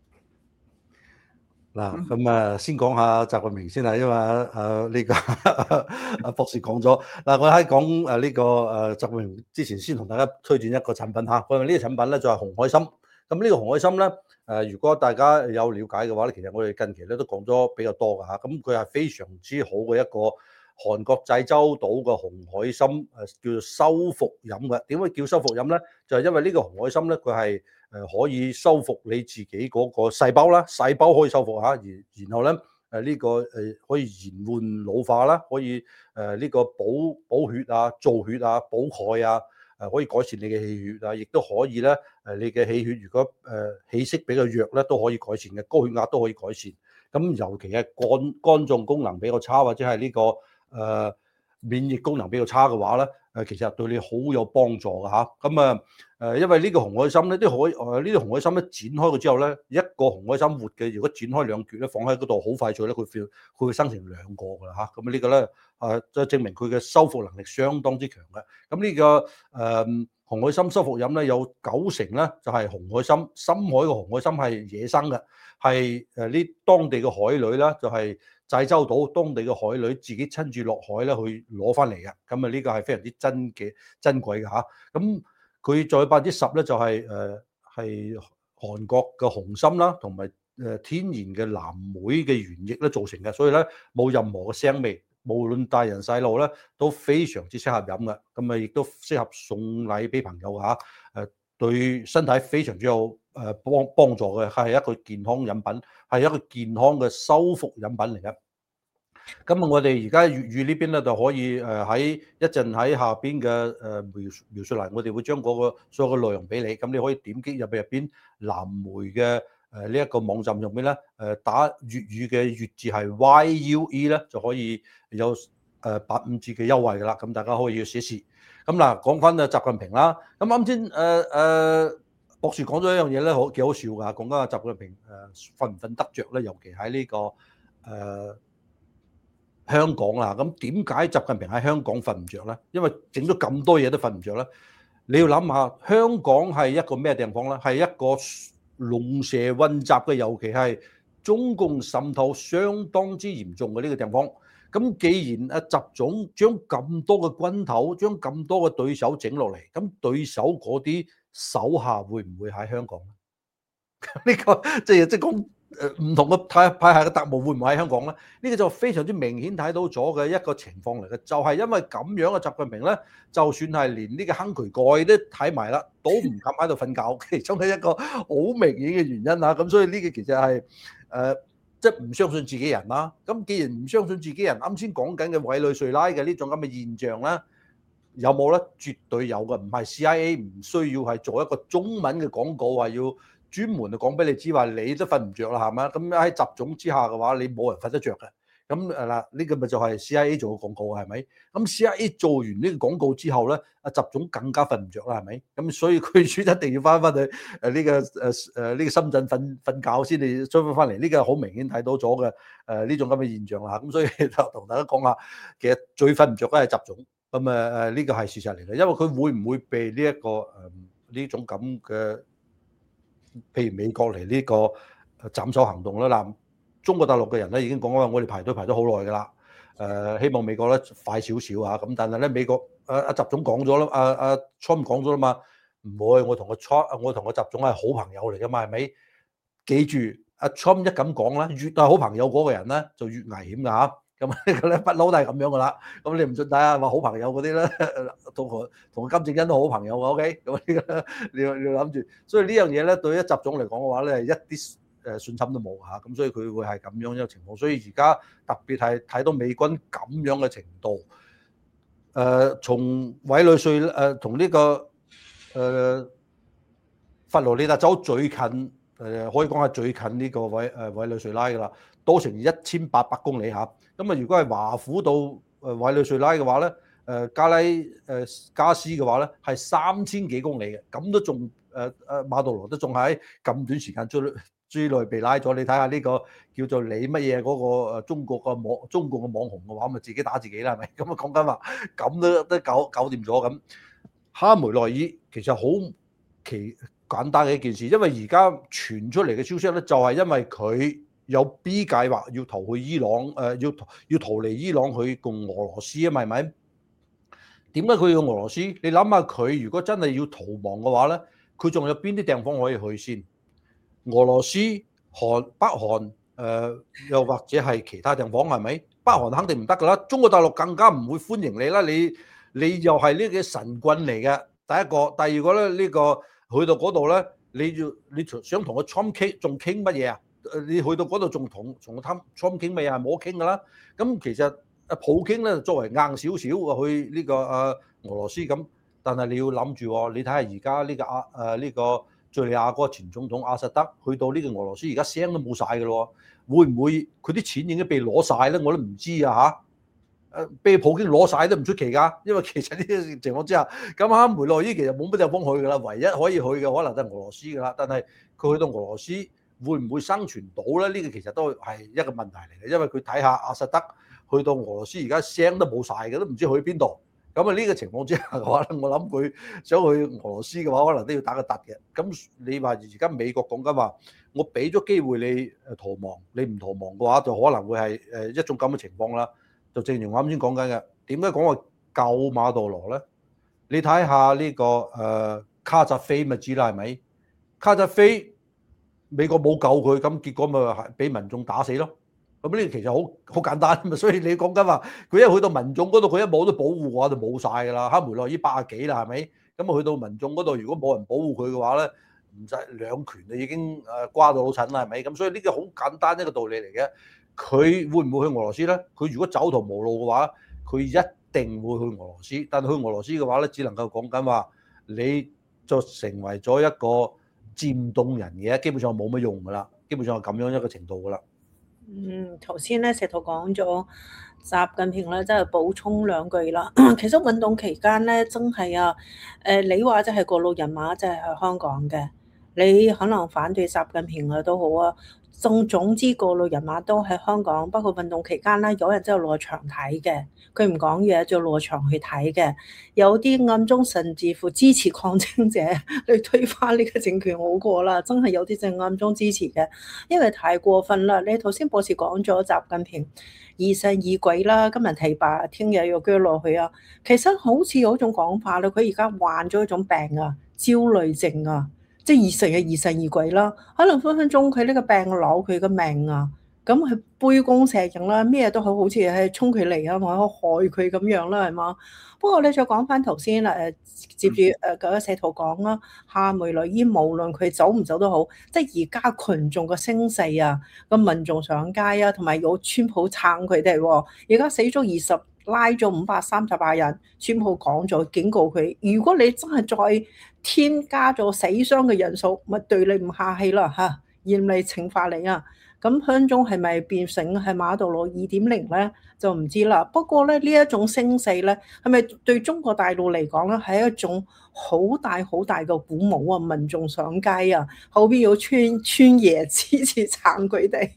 嗱，咁先講下習近平先啦，因為呢個博士講咗。嗱，我喺講呢個習近平之前，先同大家推薦一個產品嚇。因為呢個產品咧就係紅海參。咁呢個紅海參咧，如果大家有了解嘅話咧，其實我哋近期咧都講咗比較多㗎嚇。咁佢係非常之好嘅一個韓國濟州島嘅紅海參，叫做修復飲嘅。點解叫修復飲咧？就係因為呢個紅海參咧，佢係可以修復你自己嗰個細胞啦，細胞可以修復下，然後咧呢個可以延緩老化啦，可以呢個補血啊、造血啊、補鈣啊，可以改善你嘅氣血啊，亦都可以咧你嘅氣血如果氣息比較弱咧，都可以改善嘅，高血壓都可以改善。咁尤其係肝臟功能比較差，或者係呢個免疫功能比較差嘅話咧，其實對你好有幫助嘅嚇。咁因為呢個紅海參咧，呢啲紅海參咧剪開佢之後咧，一個紅海參活嘅，如果剪開兩橛咧，放喺嗰度好快脆咧，佢會生成兩個㗎啦嚇。咁呢個咧就證明佢嘅修復能力相當之強嘅。咁呢個紅海參修復飲咧，有90%咧就係紅海參，深海嘅紅海參係野生嘅，係呢當地嘅海女啦，就係濟州島當地嘅海女自己親自落海咧去攞翻嚟嘅。咁呢個係非常之珍貴嘅嚇。咁佢再10%咧就係韓國嘅紅參啦，同埋天然嘅藍莓嘅原液咧造成嘅，所以咧冇任何嘅腥味，無論大人細路咧都非常之適合飲嘅。咁亦都適合送禮俾朋友嚇。對身體非常之有幫助嘅，係一個健康飲品，係一個健康嘅修復飲品嚟嘅。咁我哋而家粵語呢邊咧就可以喺一陣喺下邊嘅描述欄，我哋會將嗰個所有嘅內容俾你，咁你可以點擊入邊藍莓嘅呢一個網站入邊咧，打粵語嘅粵字係 YUE 咧，就可以有85折嘅優惠噶啦，咁大家可以試一試。咁嗱，講翻習近平啦，咁啱先博士講咗一樣嘢咧，幾好笑㗎，講緊習近平瞓唔瞓得着咧，尤其喺呢個香港啦。咁點解習近平喺香港瞓唔着咧？因為整咗咁多嘢都瞓唔着咧。你要諗下，香港係一個咩地方咧？係一個龍蛇混雜嘅，尤其係中共滲透相當之嚴重嘅呢個地方。咁既然習總將咁多嘅軍頭，將咁多嘅對手整落嚟，咁對手嗰啲手下會唔會喺香港咧？呢個即係講唔同嘅派系嘅特務會唔會喺香港咧？呢個就非常之明顯睇到咗嘅一個情況嚟嘅，就係因為咁樣嘅習近平咧，就算係連呢個坑渠蓋都睇埋啦，都唔敢喺度瞓覺，其中係一個好明顯嘅原因嚇。咁所以呢個其實係即係唔相信自己人啦。咁既然唔相信自己人，啱先講緊嘅委內瑞拉嘅呢種咁嘅現象咧，有冇咧？絕對有嘅，唔係 CIA 唔需要係做一個中文嘅廣告，話要專門就講俾你知話你都瞓唔着啦，係咪？咁喺習總之下嘅話，你冇人瞓得着嘅。咁嗱，呢個咪就係 CIA 做嘅廣告係咪？咁 CIA 做完呢個廣告之後咧，阿習總更加瞓唔着啦，係咪？咁所以佢一定要翻去呢個深圳瞓覺先至追翻嚟。呢個好明顯睇到咗嘅呢種咁嘅現象啦。咁所以就同大家講下，其實最瞓唔着嘅係習總。咁呢個係事實嚟嘅，因為佢會唔會被呢一個呢種咁嘅，譬如美國嚟呢個斬首行動咧？嗱，中國大陸嘅人咧已經講話，我哋排隊排咗好耐㗎啦。希望美國咧快少少啊。咁但係咧美國阿習總講咗啦，阿 Trump 講咗啦嘛，唔會，我同個習總係好朋友嚟㗎嘛，係咪？記住，阿 Trump 一咁講咧，越係好朋友嗰個人咧就越危險㗎嚇。咁呢個咧不嬲都係咁樣㗎啦。咁你唔信睇下話好朋友嗰啲咧，同金正恩都好朋友㗎。OK，咁呢個你要諗住，所以呢樣嘢咧對於習總嚟講嘅話咧，一啲信心都冇嚇。咁所以佢會係咁樣一個情況。所以而家特別係睇到美軍咁樣嘅程度，從委內瑞同呢個佛羅里達州最近，可以講係最近呢個委內瑞拉㗎啦，多成1800公里嚇。咁啊，如果係華府到委內瑞拉嘅話咧，加斯嘅話咧係3000幾公里嘅，咁都仲馬杜羅都仲喺咁短時間之內被拉咗。你睇下呢個叫做你乜嘢嗰個中國嘅網紅嘅話，咪自己打自己啦，係咪？咁啊講緊話咁都搞掂咗咁。哈梅內爾其實好簡單嘅一件事，因為而家傳出嚟嘅消息咧，就係因為佢有 B 計劃要逃去伊朗，要逃離伊朗去共俄羅斯啊，係咪？點解佢要俄羅斯？你諗下佢如果真係要逃亡嘅話咧，佢仲有邊啲地方可以去先？俄羅斯、北韓，又或者係其他地方係咪？北韓肯定唔得㗎啦，中國大陸更加唔會歡迎你啦。你又係呢個神棍嚟嘅，第一個，第二個咧呢個去到嗰度咧，你想同個 Trump 傾，仲傾乜嘢啊？你去到嗰度仲同個 Trump 傾咩啊？冇得傾㗎啦。咁其實普京咧作為硬少少去呢個俄羅斯咁，但係你要諗住喎，你睇下而家呢個敍利亞嗰個前總統阿薩德去到呢個俄羅斯，而家聲都冇晒㗎咯。會唔會佢啲錢已經被攞晒咧？我都唔知啊嚇。被普京攞晒都唔出奇㗎，因為其實呢個情況之下，咁哈梅內爾其實冇乜地方去㗎啦，唯一可以去嘅可能都係俄羅斯㗎啦。但係佢去到俄羅斯會唔會生存到咧？呢個其實都係一個問題嚟嘅，因為佢睇下阿薩德去到俄羅斯而家聲都冇晒嘅，都唔知去邊度。咁啊呢個情況之下嘅話咧，我諗佢想去俄羅斯嘅話，可能都要打個突嘅。咁你話而家美國講緊話，我俾咗機會你逃亡，你唔逃亡嘅話，就可能會係一種咁嘅情況啦。就正如我啱先講緊嘅，點解講話救馬杜羅咧？你睇下呢個卡扎菲咪知啦，係咪？卡扎菲美國冇救佢，咁結果咪係俾民眾打死咯。咁呢個其實好簡單嘛，所以你講緊話佢一去到民眾嗰度，佢一冇得保護嘅話就冇晒㗎啦。哈梅內爾80幾啦，係咪？咁啊去到民眾嗰度，如果冇人保護佢嘅話咧，唔使兩拳就已經瓜到老襯啦，係咪？咁所以呢個好簡單一個道理嚟嘅。佢會唔會去俄羅斯咧？佢如果走投無路嘅話，佢一定會去俄羅斯。但係去俄羅斯嘅話咧，只能夠講緊話，你就成為咗一個漸凍人嘅，基本上冇乜用㗎啦。基本上係咁樣一個程度㗎啦。 頭先咧石頭講咗習近平咧，真係補充兩句啦。其實運動期間咧，真係啊，你話就係過路人馬，就係喺香港嘅。你可能反對習近平啊都好啊，總之過路人馬都喺香港。不過運動期間咧，有人真係落場睇嘅，佢唔講嘢就落場去睇嘅。有啲暗中甚至乎支持抗爭者去推翻呢個政權好過啦，真係有啲正暗中支持嘅，因為太過分啦。你頭先博士講咗習近平疑神疑鬼啦，今日提拔，聽日又鋸落去啊。其實好似有一種講法啦，佢而家患咗一種病啊，焦慮症啊。即係成日疑神疑鬼啦，可能分分鐘佢呢個病攞佢個命啊！ 咁佢杯弓蛇影啦，咩都好似係衝佢嚟啊，或者害佢咁樣啦，係嘛？不過你再講翻頭先啦，接住嗰個社圖講啦，夏梅內伊無論佢走唔走都好，即係而家群眾嘅聲勢啊，個民眾上街啊，同埋有川普撐佢哋喎，而家死咗拉咗538人，川普講咗警告佢，如果你真係再添加咗死傷嘅人數，咪對你唔客氣啦嚇，嚴厲懲罰你啊！咁香中係咪變成係馬杜羅2.0咧？就唔知啦。不過咧，呢一種聲勢咧，係咪對中國大陸嚟講咧，係一種好大好大嘅鼓舞啊？民眾上街啊，後邊有村爺支持撐佢哋。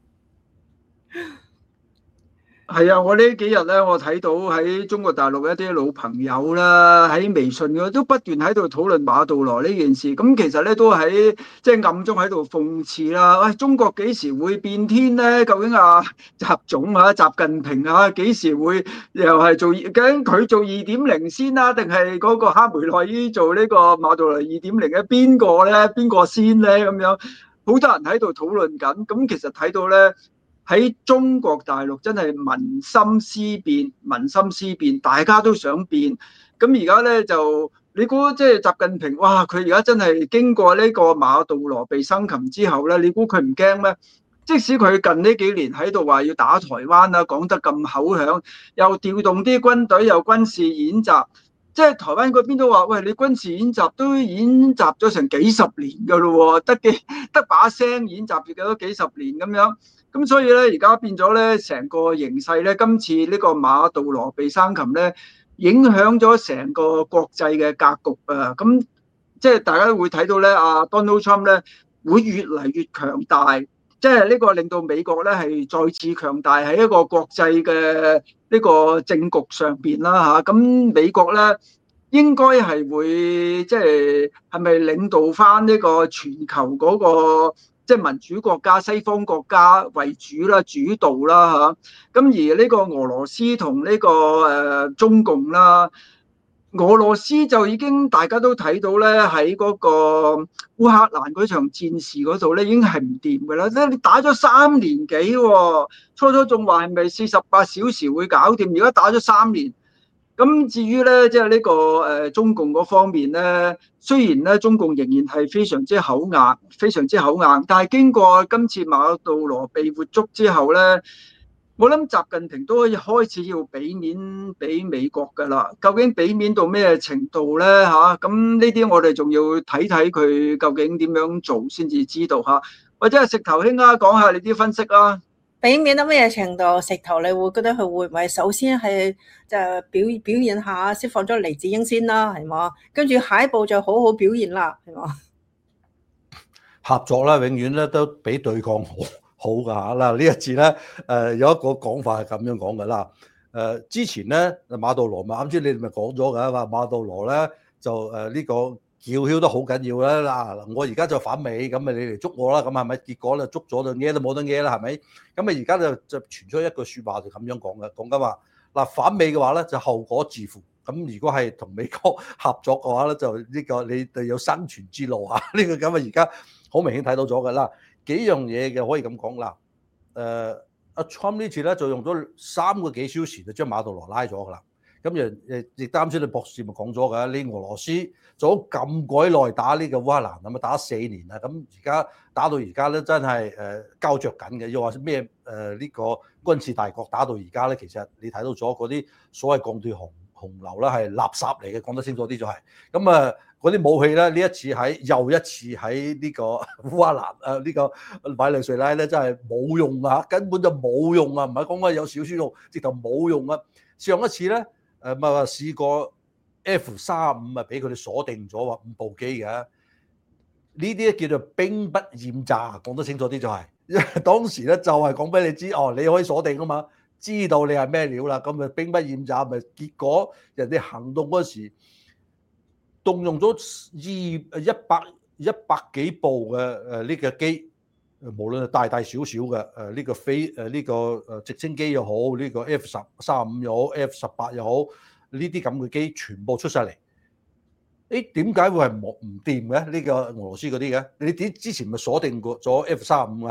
係啊，我呢幾日咧，我睇到喺中國大陸一啲老朋友啦，喺微信嗰都不斷喺度討論馬杜羅呢件事。咁其實咧都喺即係暗中喺度諷刺啦。喂，中國幾時會變天咧？究竟習總啊、習近平啊，幾時會又係做？究竟佢做2.0先啦，定係嗰個哈梅內伊做呢個馬杜羅2.0咧？邊個咧？邊個先咧？咁樣好多人喺度討論緊。咁其實睇到咧。喺中國大陸真係民心思變，民心思變，大家都想變。咁而家咧就你估即係習近平，哇！佢而家真係經過呢個馬杜羅被生擒之後咧，你估佢唔驚咩？即使佢近呢幾年喺度話要打台灣啦，講得咁口響，又調動啲軍隊，又軍事演習，即係台灣嗰邊都話：喂，你軍事演習都演習咗成幾十年㗎咯喎，得把聲演習咗都幾十年咁樣。咁所以咧，而家變咗咧，成個形勢咧，今次呢個馬杜羅被生擒咧，影響咗成個國際嘅格局啊！咁即係大家都會睇到咧，阿 Donald Trump 咧會越嚟越強大，即係呢個令到美國咧係再次強大喺一個國際嘅呢個政局上邊啦嚇。咁美國咧應該係會即係咪領導翻呢個全球嗰個？即係民主國家、西方國家為主啦、主導啦嚇。咁而呢個俄羅斯同呢個中共啦，俄羅斯就已經大家都睇到咧，喺嗰個烏克蘭嗰場戰事嗰度咧，已經係唔掂㗎啦。即係你打咗3年幾喎，初初仲話係咪48小時會搞掂，而家打咗3年。咁至於咧，即係呢個中共嗰方面咧，雖然咧中共仍然係非常之口硬，非常之口硬，但係經過今次馬杜羅被活捉之後咧，我諗習近平都可以開始要俾面俾美國㗎啦。究竟俾面到咩程度咧？嚇，咁呢啲我哋仲要睇睇佢究竟點樣做先至知道嚇。或者係石頭兄啊，講下你啲分析啊。 俾面到咩程度？石頭你會覺得佢會唔會首先係就表現下釋放咗黎智英先啦，係嘛？跟住下一步就好好表現啦，係嘛？ 合作啦，永遠咧都比對抗好㗎嚇。嗱呢一次咧，有一個講法係咁樣講㗎啦。之前咧馬杜羅啱先你哋咪講咗㗎，話馬杜羅咧就呢個叫囂得好緊要啦。嗱我而家就反美，咁咪你嚟捉我啦，咁係咪？結果咧捉咗就嘢都冇得嘢啦，係咪？咁咪而家就傳出一句説話就咁樣講嘅，講緊話嗱反美嘅話咧就後果自負。咁如果係同美國合作嘅話咧，就呢個你哋有生存之路啊！呢個咁啊，而家好明顯睇到咗㗎啦。幾樣嘢嘅可以咁講啦。阿 Trump 呢次咧就用咗3個幾小時就將馬杜羅拉咗㗎啦。咁亦啱先你博士咪講咗㗎，你俄羅斯做咗咁鬼耐打呢個烏克蘭，咁啊打4年啦。咁而家打到而家咧真係膠着緊嘅，又話咩呢個軍事大國打到而家咧，其實你睇到咗嗰啲所謂鋼鐵洪流啦，係垃圾嚟嘅，講得清楚啲就係。咁啊，嗰啲武器咧，呢一次又一次喺呢個烏克蘭呢個委內瑞拉咧，真係冇用啊，根本就冇用啊，唔係講緊有少少用，直頭冇用啊。上一次咧咪話試過 F-35啊，俾佢哋鎖定咗話5部機嘅，呢啲叫做兵不厭詐，講得清楚啲就係。因為當時咧就係講俾你知，你可以鎖定啊嘛。知道你係咩料啦，咁咪兵不厭詐，咪結果人哋行動嗰時動用咗100幾部嘅呢個機，無論係大大小小嘅呢個呢個直升機又好，呢個 F-35又好 F-18又好，呢啲咁嘅機全部出晒嚟。點解會係唔掂嘅？呢個俄羅斯嗰啲嘅，你之前咪鎖定過咗 F-35係咪？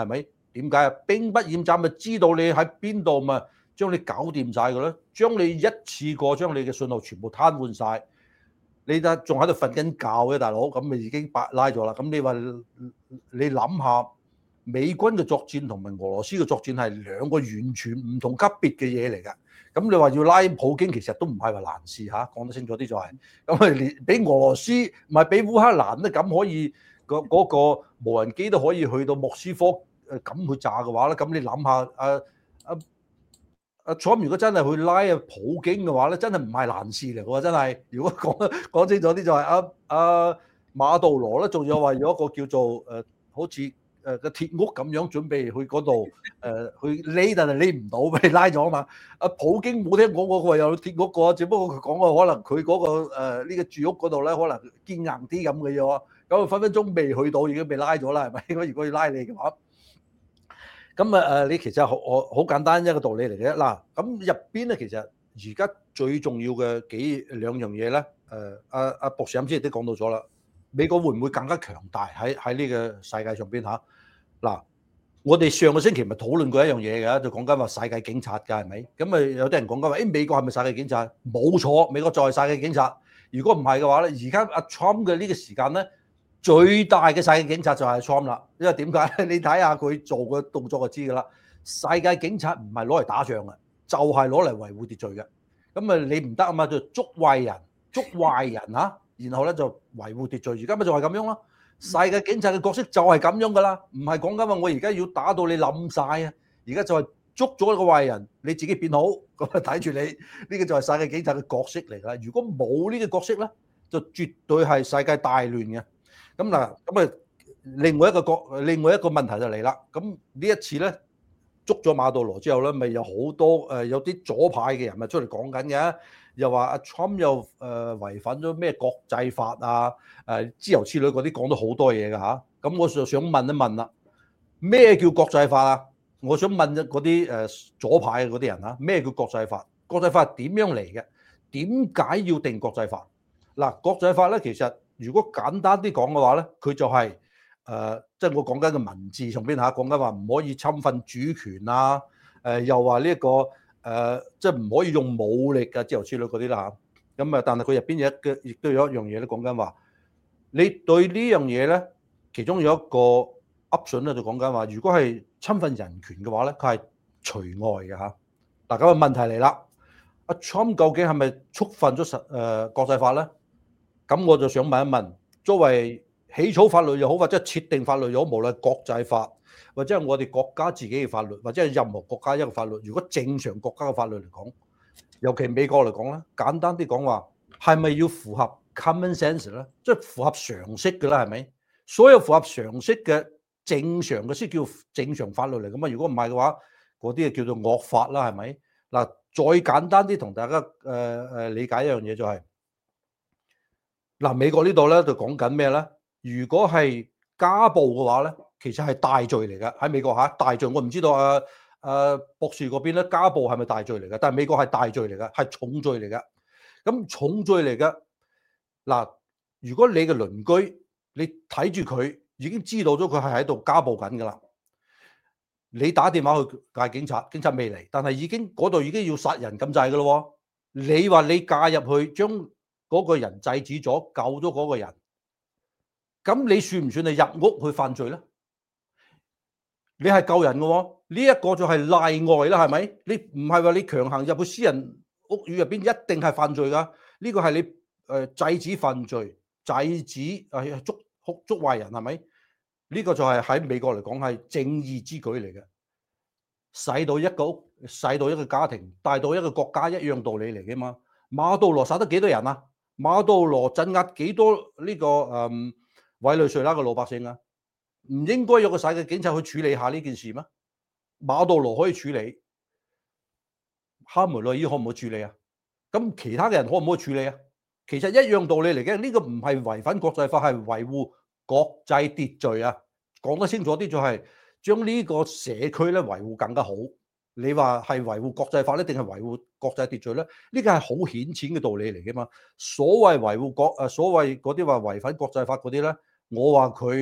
點解啊？兵不厭詐，咪知道你喺邊度咪將你搞掂晒佢咯，將你一次過將你嘅信號全部癱瘓晒。你得仲喺度瞓緊覺嘅大佬，咁咪已經白拉咗啦。咁你話你諗下，美軍嘅作戰同埋俄羅斯嘅作戰係兩個完全唔同級別嘅嘢嚟㗎。咁你話要拉普京，其實都唔係話難事嚇，講得清楚啲就係。咁啊，連俾俄羅斯唔係俾烏克蘭咧，咁可以嗰個無人機都可以去到莫斯科咁去炸嘅話咧，咁你諗下Trump 如果真係去拉普京嘅話咧，真係唔係難事嚟喎，真係。如果講清楚啲就係馬杜羅咧，仲有話有一個叫做好似個鐵屋咁樣準備去嗰度去匿，但係匿唔到，俾你拉咗啊嘛。普京冇聽講過佢話有鐵屋個，只不過佢講過可能佢嗰個呢個住屋嗰度咧，可能堅硬啲咁嘅嘢，咁分分鐘未去到已經被拉咗啦，係咪？如果要拉你嘅話。咁你其實好簡單一個道理嚟嘅嗱，咁入邊咧其實而家最重要嘅兩樣嘢咧，阿博士啱先亦都講到咗啦，美國會唔會更加強大喺呢個世界上邊嚇？嗱，我哋上個星期咪討論過一樣嘢嘅，就講緊話世界警察㗎係咪？咁有啲人講緊話，美國係咪世界警察？冇錯，美國就係世界警察。如果唔係嘅話咧，而家阿 Trump 嘅呢個時間咧，最大嘅世界警察就係 Trump 啦，因為點解？你睇下佢做嘅動作就知㗎啦。世界警察唔係攞嚟打仗嘅，就係攞嚟維護秩序嘅。咁你唔得啊嘛，就捉壞人嚇，然後咧就維護秩序。而家咪就係咁樣咯。世界警察嘅角色就係咁樣㗎啦，唔係講緊話我而家要打到你冧晒啊！而家就係捉咗個壞人，你自己變好，咁啊睇住你，呢個就係世界警察嘅角色嚟㗎。如果冇呢個角色咧，就絕對係世界大亂嘅。咁嗱，另外一個問題就嚟啦。咁呢一次咧捉咗馬杜羅之後咧，咪有好多有啲左派嘅人咪出嚟講緊嘅，又話阿 Trump 又違反咗咩國際法啊，諸如此類嗰啲講咗好多嘢㗎嚇。咁我就想問一問啦，咩叫國際法啊？我想問嗰啲左派嗰啲人啊，咩叫國際法？國際法係點樣嚟嘅？點解要定國際法？嗱，國際法咧其實如果簡單啲講嘅話咧，佢就係即係我講緊嘅文字上邊嚇，講緊話唔可以侵犯主權啊，又話呢一個即係唔可以用武力啊，諸如此類嗰啲啦嚇。咁但係佢入邊亦都有一樣嘢咧，講緊話你對呢樣嘢咧，其中有一個 option 咧，就講緊話，如果係侵犯人權嘅話咧，佢係除外嘅嚇。嗱，咁個問題嚟啦，阿 Trump 究竟係咪觸犯咗國際法咧？咁我就想問一問，作為起草法律又好，或者設定法律又好，無論國際法或者係我哋國家自己嘅法律，或者係任何國家一個法律，如果正常國家嘅法律嚟講，尤其美國嚟講咧，簡單啲講話，係咪要符合 common sense 咧？即係符合常識嘅啦，係咪？所有符合常識嘅正常嘅先叫正常法律嚟㗎嘛。如果唔係嘅話，嗰啲就叫做惡法啦，係咪？嗱，再簡單啲同大家理解一樣嘢就係。嗱，美國呢度咧就講緊咩咧？如果係家暴嘅話咧，其實係大罪嚟㗎。喺美國嚇，大罪。我唔知道博士嗰邊咧，家暴係咪大罪嚟㗎？但係美國係大罪嚟㗎，係重罪嚟㗎。咁重罪嚟㗎。嗱，如果你嘅鄰居你睇住佢已經知道咗佢係喺度家暴緊㗎啦，你打電話去嗌警察，警察未嚟，但係嗰度已經要殺人咁滯㗎咯喎。你話你介入去將嗰個人制止咗，救咗嗰個人，咁你算唔算係入屋去犯罪咧？你係救人嘅喎，呢一個就係例外啦，係咪？你唔係話你強行入去私人屋宇入邊一定係犯罪㗎？呢個係你制止犯罪、制止捉壞人，係咪？呢個就係喺美國嚟講係正義之舉嚟嘅，使到一個屋、使到一個家庭、帶到一個國家一樣道理嚟嘅嘛。馬杜羅殺得幾多人啊？馬杜羅鎮壓幾多呢個委內瑞拉嘅老百姓啊？唔應該有個世界警察去處理下呢件事咩？馬杜羅可以處理，哈梅內伊可唔可以處理啊？咁其他嘅人可唔可以處理啊？其實一樣道理嚟嘅，呢個唔係違反國際法，係維護國際秩序啊！講得清楚啲就係將呢個社區咧維護更加好。你話係維護國際法咧，定係維護國際秩序咧？呢個係好顯淺嘅道理嚟嘅嘛。所謂維護所謂嗰啲話違反國際法嗰啲咧，我話佢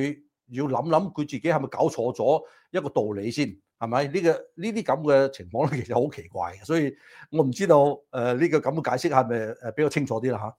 要諗諗佢自己係咪搞錯咗一個道理先，係咪？呢啲咁嘅情況咧，其實好奇怪嘅，所以我唔知道呢個咁嘅解釋係咪比較清楚啲啦嚇？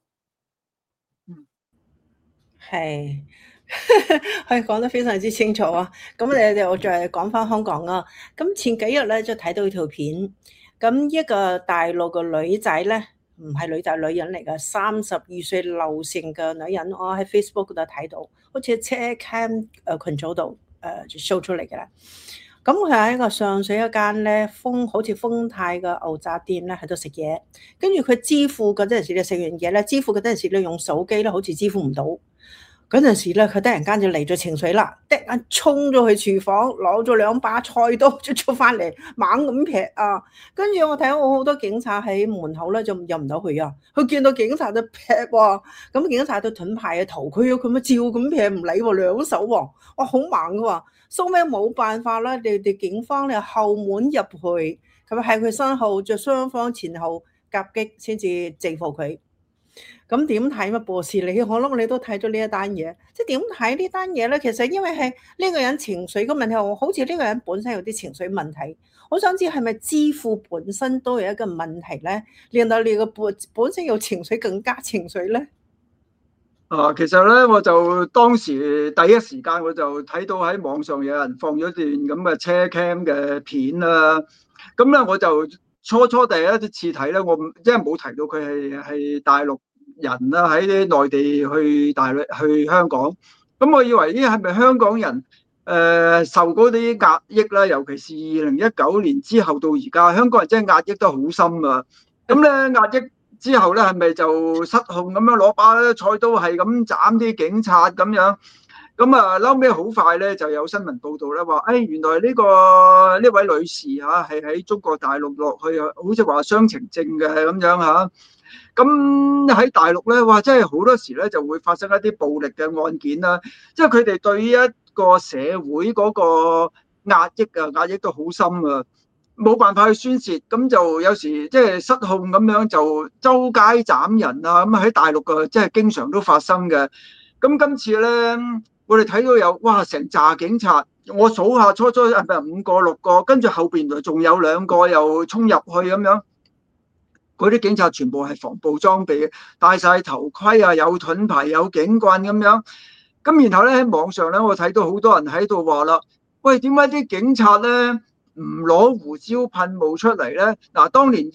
係，係講得非常之清楚啊！咁我再講翻香港啊。咁前幾日咧就睇到條片，咁一個大陸嘅女仔咧，唔係女仔，女人嚟嘅，32歲劉姓嘅女人，我喺 Facebook 度睇到，好似車 cam 群組度就 show 出嚟嘅啦。咁佢喺一個上水一間咧好似豐泰嘅牛雜店咧喺度食嘢，跟住佢支付嗰陣時咧，食完嘢咧，支付嗰陣時咧用手機咧好似支付唔到。嗰陣時咧，佢突然間就嚟咗情緒啦，突然間衝咗去廚房，攞咗2把菜刀就出翻嚟，猛咁劈啊！跟住我睇到我好多警察喺門口咧，就入唔到去啊！佢見到警察就劈喎，咁警察都盾牌嘅頭盔，佢咪照咁劈唔理喎，兩手喎，哇好猛嘅喎！收尾冇辦法啦，哋警方咧後門入去，咁喺佢身後就雙方前後夾擊先至制服佢。咁點睇嘛？博士，你可能你都睇咗呢一單嘢，即係點睇呢單嘢咧？其實因為係呢個人情緒嘅問題，好似呢個人本身有啲情緒問題。我想知係咪支付本身都有一個問題咧，令到你個本身有情緒更加情緒咧？ 其實咧，我就當時第一時間我就睇到喺網上有人放咗段咁嘅車 cam 嘅片啦。咁咧我就初第一次睇咧，我即係冇提到佢係大陸人啦，喺內地去大陸去香港，咁我以為呢係咪香港人受嗰啲壓抑啦，尤其是2019年之後到而家，香港人真係壓抑得好深啊！咁咧壓抑之後咧，係咪就失控咁樣攞把菜刀係咁斬啲警察咁樣？咁啊，後尾好快咧就有新聞報道咧話，原來呢位女士嚇係喺中國大陸落去，好似話雙程證嘅咁樣嚇。咁喺大陸咧，哇！真係好多時咧就會發生一啲暴力嘅案件啦，即係佢哋對於一個社會嗰個壓抑到好深啊，冇辦法去宣泄，咁就有時即係失控咁樣就周街斬人啊！咁喺大陸嘅即係經常都發生嘅。咁今次咧，我哋睇到有哇成紮警察，我數下初係咪5個6個，跟住後邊仲有2個又衝入去咁樣。嗰啲警察全部係防暴裝備嘅，戴晒頭盔啊，有盾牌，有警棍咁樣。咁然後咧喺網上咧，我睇到好多人喺度話啦，喂，點解啲警察咧唔攞胡椒噴霧出嚟咧？嗱，當年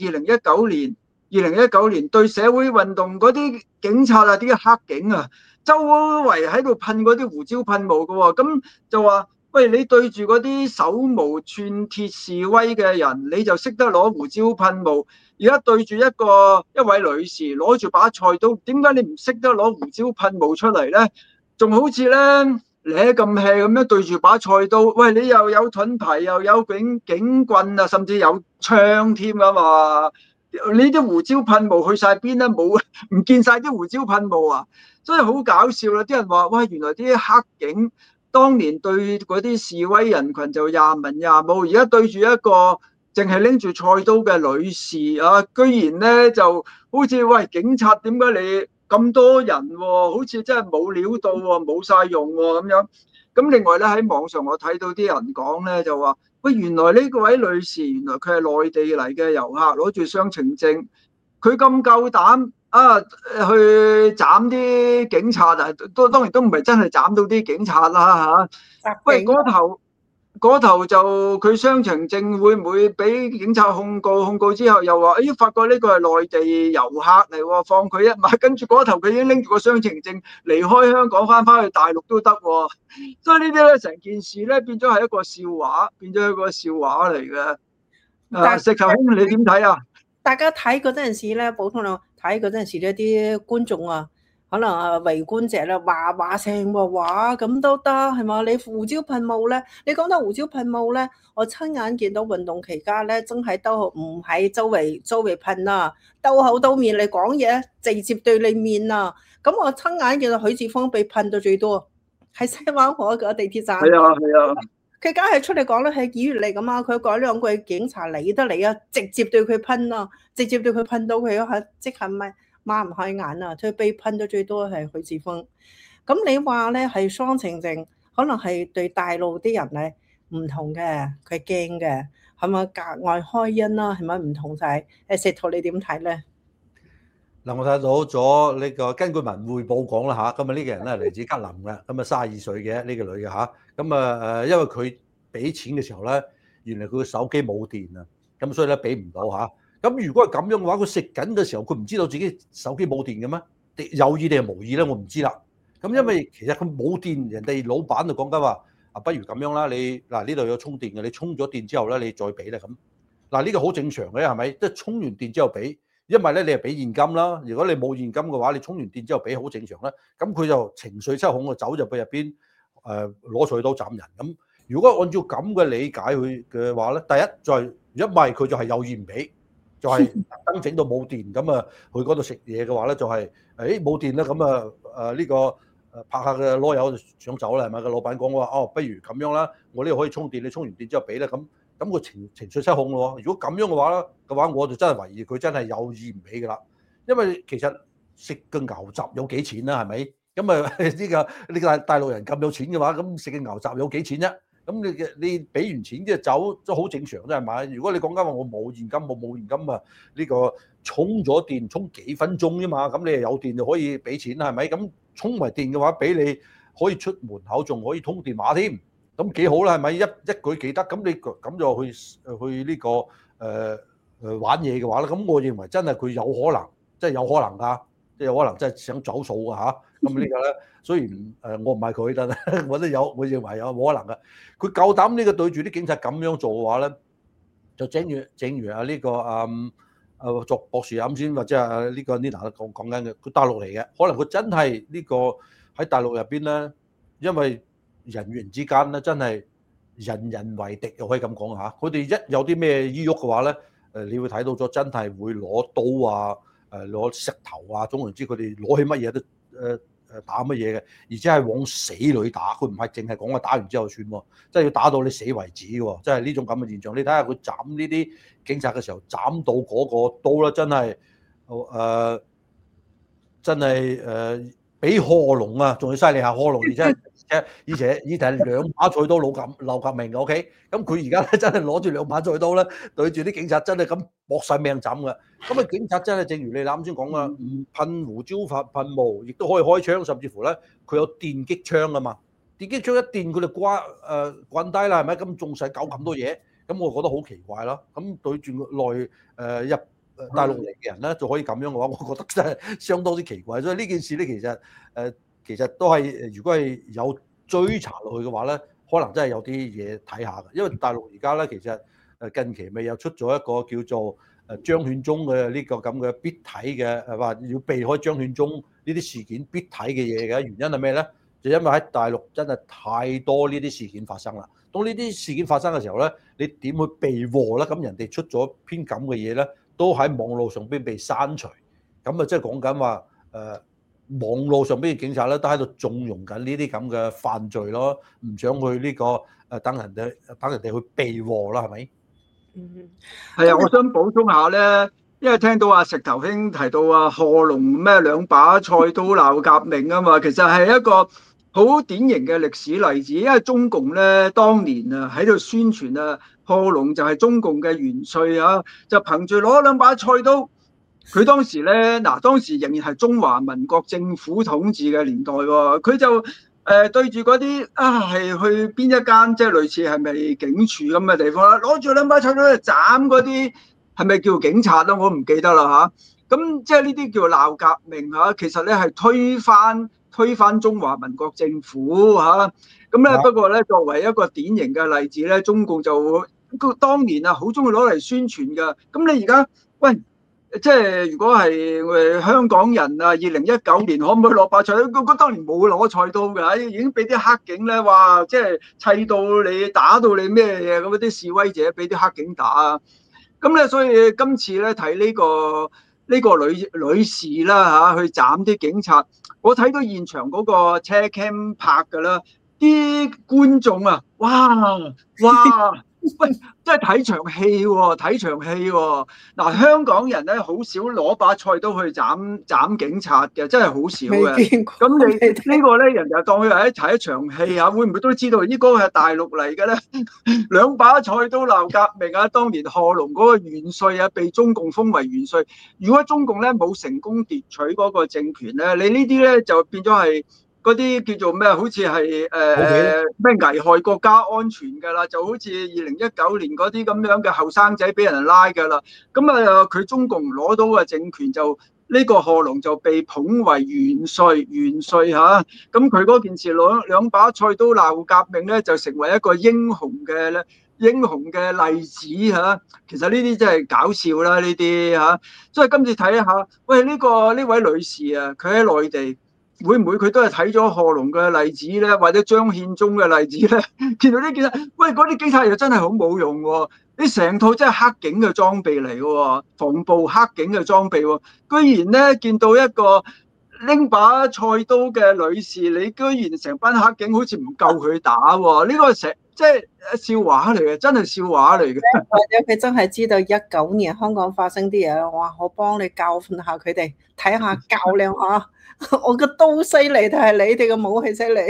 2019年對社會運動嗰啲警察啊，啲黑警啊，周圍喺度噴嗰啲胡椒噴霧嘅喎，咁就話，喂，你對住嗰啲手無寸鐵示威嘅人，你就識得攞胡椒噴霧。而家對住一位女士攞住把菜刀，點解你唔識得攞胡椒噴霧出嚟咧？仲好似咧咁 hea 咁樣對住把菜刀，喂，你又有盾牌又有警棍啊，甚至有槍添啊嘛！你啲胡椒噴霧去晒邊咧？冇，唔見晒啲胡椒噴霧啊！真係好搞笑啦！啲人話，喂，原來啲黑警當年對嗰啲示威人群就廿文廿武，而家對住一個淨係拎住菜刀嘅女士啊，居然咧就好似，喂，警察點解你咁多人喎？好似真係冇料到喎，冇晒用喎咁樣。咁另外咧喺網上我睇到啲人講咧就話，喂，原來呢位女士原來佢係內地嚟嘅遊客，攞住雙程證，佢咁夠膽啊去斬啲警察啊！當然都唔係真係斬到啲警察啦嚇。喂，嗰頭就佢雙程證會唔會俾警察控告之後又話，發覺呢個係內地遊客嚟喎，放佢一馬。跟住嗰頭佢已經拎住個雙程證離開香港翻去大陸都得喎。所以呢啲咧成件事咧變咗係一個笑話，變咗一個笑話嚟嘅。石頭兄你點睇啊？ 大家睇嗰陣時咧，普通人睇嗰陣時咧，啲觀眾啊，可能圍觀者咧話聲喎，哇咁都得係嘛？你胡椒噴霧咧，你講到胡椒噴霧咧，我親眼見到運動期間咧，真係都唔喺周圍噴啊，兜口兜面嚟講嘢，直接對你面啊！咁我親眼見到許智峰被噴到最多，喺西灣河個地鐵站。 係啊。 佢梗係出嚟講咧，係議員嚟噶嘛？佢講2句，警察理得你啊，直接對佢噴啊，直接對佢噴到佢啊，即係咪擘唔開眼啊？佢被噴到最多係許智峰。咁你話咧係雙程證， 可能係對大陸啲人咧唔同嘅，佢驚嘅，係咪格外開恩啦？係咪唔同晒？石頭你點睇咧？ 嗱，我睇到咗呢個根據文匯報講啦嚇，咁啊呢個人咧嚟自吉林嘅，咁啊32歲嘅呢個女嘅嚇，咁啊因為佢俾錢嘅時候咧，原來佢個手機冇電啊，咁所以咧俾唔到嚇。咁如果係咁樣嘅話，佢食緊嘅時候，佢唔知道自己手機冇電嘅咩？有意定係無意咧？我唔知啦。咁因為其實佢冇電，人哋老闆就講緊話啊，不如咁樣啦，你嗱呢度有充電嘅，你充咗電之後咧，你再俾啦咁。嗱呢個好正常嘅係咪？即係充完電之後俾。因為咧，你係俾現金啦。如果你冇現金嘅話，你充完電之後俾好正常啦。咁佢就情緒失控，就走入去入邊攞菜刀斬人。咁如果按照咁嘅理解佢嘅話咧，第一就係一唔係佢就係有意唔俾，就係特登整到冇電咁啊，去嗰度食嘢嘅話咧，就係冇電啦，咁呢個拍下嘅籮柚就想走啦，係咪？個老闆講話哦，不如咁樣啦，我呢度可以充電，你充完電之後俾啦咁。咁個情緒失控咯。如果咁樣嘅話，我就真係懷疑佢真係有意唔俾㗎啦。因為其實食個牛雜有幾錢啦，係咪？咁啊呢個大陸人咁有錢嘅話，咁食嘅牛雜有幾錢啫？咁你俾完錢即係走都好正常啫，係咪？如果你講緊話我冇現金，我冇現金啊，呢個充咗電充幾分鐘啫嘛，咁你有電就可以俾錢啦，係咪？咁充埋電嘅話，俾你可以出門口，仲可以通電話添。咁幾好啦，係咪？一舉幾得，咁你咁就去呢個玩嘢嘅話咧，咁我認為真係佢有可能，即係有可能㗎，即係有可能真係想走數㗎嚇。咁呢個咧，雖然我唔係佢，但係我認為有可能㗎。佢夠膽呢個對住啲警察咁樣做嘅話咧，就正如呢個作博士啱先或者呢個 Nina 講緊嘅，佢大陸嚟嘅，可能佢真係呢個喺大陸入邊咧，因為人與人之間咧，真係人人為敵，又可以咁講嚇。佢哋一有啲咩依喐嘅話咧，你會睇到咗真係會攞刀啊，攞石頭啊，總言之，佢哋攞起乜嘢都打乜嘢嘅，而且係往死裏打。佢唔係淨係講話打完之後算喎，真係要打到你死為止喎。真係呢種咁嘅現象。你睇下佢斬呢啲警察嘅時候，斬到嗰個刀咧，真係比賀龍啊仲要犀利下賀龍，而且係兩把菜刀劉革命嘅 ，OK。咁佢而家咧真係攞住兩把菜刀咧，對住啲警察真係咁搏晒命斬嘅。咁啊警察真係正如你啱先講嘅，唔噴胡椒噴霧，亦都可以開槍，甚至乎咧佢有電擊槍啊嘛。電擊槍一電佢就滾低啦，係咪？咁仲使搞咁多嘢？咁我覺得好奇怪咯。咁對住入大陸嚟嘅人咧，就可以咁樣嘅話，我覺得真係相當之奇怪。所以呢件事咧，其實都係，如果係有追查落去嘅話咧，可能真係有啲嘢睇下嘅。因為大陸而家咧，其實近期咪又出咗一個叫做張獻忠嘅呢個咁嘅必睇嘅，話要避開張獻忠呢啲事件必睇嘅嘢嘅原因係咩咧？就因為喺大陸真係太多呢啲事件發生啦。當呢啲事件發生嘅時候咧，你點去避禍咧？咁人哋出咗篇咁嘅嘢咧，都喺網絡上邊被刪除。咁啊，即係講緊話網絡上邊嘅警察咧，都喺度縱容緊呢啲咁嘅犯罪咯，唔想去呢個等人哋去避禍啦，係咪？ 係啊，我想補充下咧，因為聽到阿石頭兄提到啊賀龍咩兩把菜刀鬧革命啊嘛，其實係一個好典型嘅歷史例子。因為中共咧當年啊喺度宣傳啊賀龍就係中共嘅元帥啊，就憑住攞兩把菜刀。佢當時咧，當時仍然係中華民國政府統治嘅年代喎，佢就對住嗰啲係去邊一間即係類似係咪警署咁嘅地方啦，攞住兩把菜刀嚟斬嗰啲係咪叫警察啦？我唔記得啦嚇。咁即係呢啲叫鬧革命嚇，其實咧係推翻中華民國政府嚇。咁咧不過咧作為一個典型嘅例子咧，中共就當年啊好中意攞嚟宣傳㗎。咁你而家喂？即係如果係香港人啊，2019年可唔可以攞把菜刀？佢當年冇攞菜刀㗎，已經俾啲黑警咧，哇！即係砌到你打到你咩嘢咁，啲示威者俾啲黑警打啊！咁咧，所以今次咧睇呢個女士啦嚇，去斬啲警察，我睇到現場嗰個車 cam 拍㗎啦，啲觀眾啊，哇！ 喂，真係睇場戲喎，睇場戲喎。嗱，香港人咧好少攞把菜刀去斬警察嘅，真係好少未嘅。 見過。 咁你未聽呢個咧，人就當佢係睇一場戲啊，會唔會都知道呢個係大陸嚟嘅咧？兩把菜刀鬧革命啊！當年賀龍嗰個元帥啊，被中共封為元帥。如果中共咧冇成功奪取嗰個政權咧，你呢啲咧就變咗係嗰啲叫做咩？好似係咩危害國家安全㗎啦，就好似2019年嗰啲咁樣嘅後生仔俾人拉㗎啦。咁啊，佢中共攞到嘅政權就呢個賀龍就被捧為元帥，元帥嚇。咁佢嗰件事兩把菜刀鬧革命咧，就成為一個英雄嘅例子嚇。其實呢啲真係搞笑啦，呢啲嚇。所以今次睇下，喂呢位女士啊，佢喺內地。會唔會佢都係睇咗賀龍嘅例子咧，或者張獻忠嘅例子咧？見到啲警察，喂嗰啲警察又真係好冇用喎！你成套真係黑警嘅裝備嚟嘅喎，防暴黑警嘅裝備喎，居然咧見到一個拎把菜刀嘅女士，你居然成班黑警好似唔夠佢打喎？呢個即係笑話嚟嘅，真係笑話嚟嘅。 或者佢真係知道19年香港發生啲嘢，哇！我幫你教訓下佢哋，睇下較量下。我個刀犀利，但係你哋嘅武器犀利。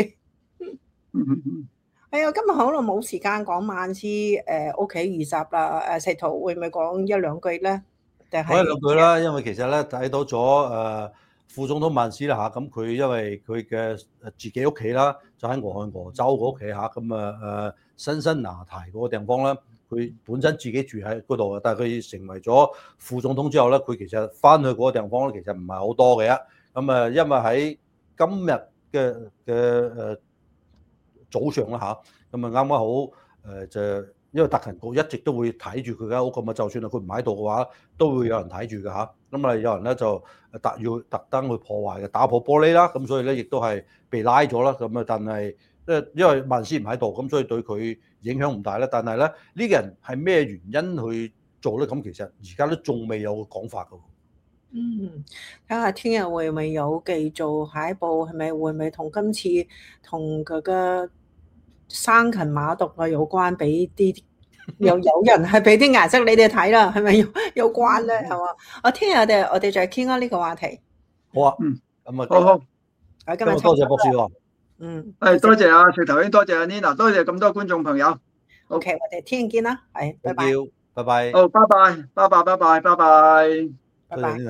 係啊，今日可能冇時間講萬斯屋企遇襲啦。石圖會唔會講一兩句咧？ 講一兩句啦，因為其實咧睇到咗副總統萬斯啦嚇，咁佢因為佢嘅自己屋企啦，就喺俄亥俄州個屋企嚇，咁辛辛那提嗰個地方咧，佢本身自己住喺嗰度嘅，但係佢成為咗副總統之後咧，佢其實翻去嗰個地方咧，其實唔係好多嘅。咁因為喺今日嘅早上啦嚇，咁啱啱好就因為特勤局一直都會睇住佢間屋咁啊，就算係佢唔喺度嘅話，都會有人睇住嘅嚇。咁有人咧就要特登去破壞嘅，打破玻璃啦。咁所以咧亦都係被拉咗啦。咁但係因為萬斯唔喺度，咁所以對佢影響唔大啦。但係咧呢個人係咩原因去做咧？咁其實而家都仲未有個講法㗎。 睇下聽日會唔會有記做下一步，係咪會唔會同今次同佢嘅生擒馬毒啊有關？俾啲有人係俾啲顏色你哋睇啦，係咪有關咧？係嘛？我聽日我哋再傾下呢個話題。 好啊，咁好。 今日多謝博士喎。 多謝阿徐頭兄，多謝阿 Nina，多謝咁多觀眾朋友。 OK，我哋聽日見啦，係，拜拜。 拜拜。 好，拜拜。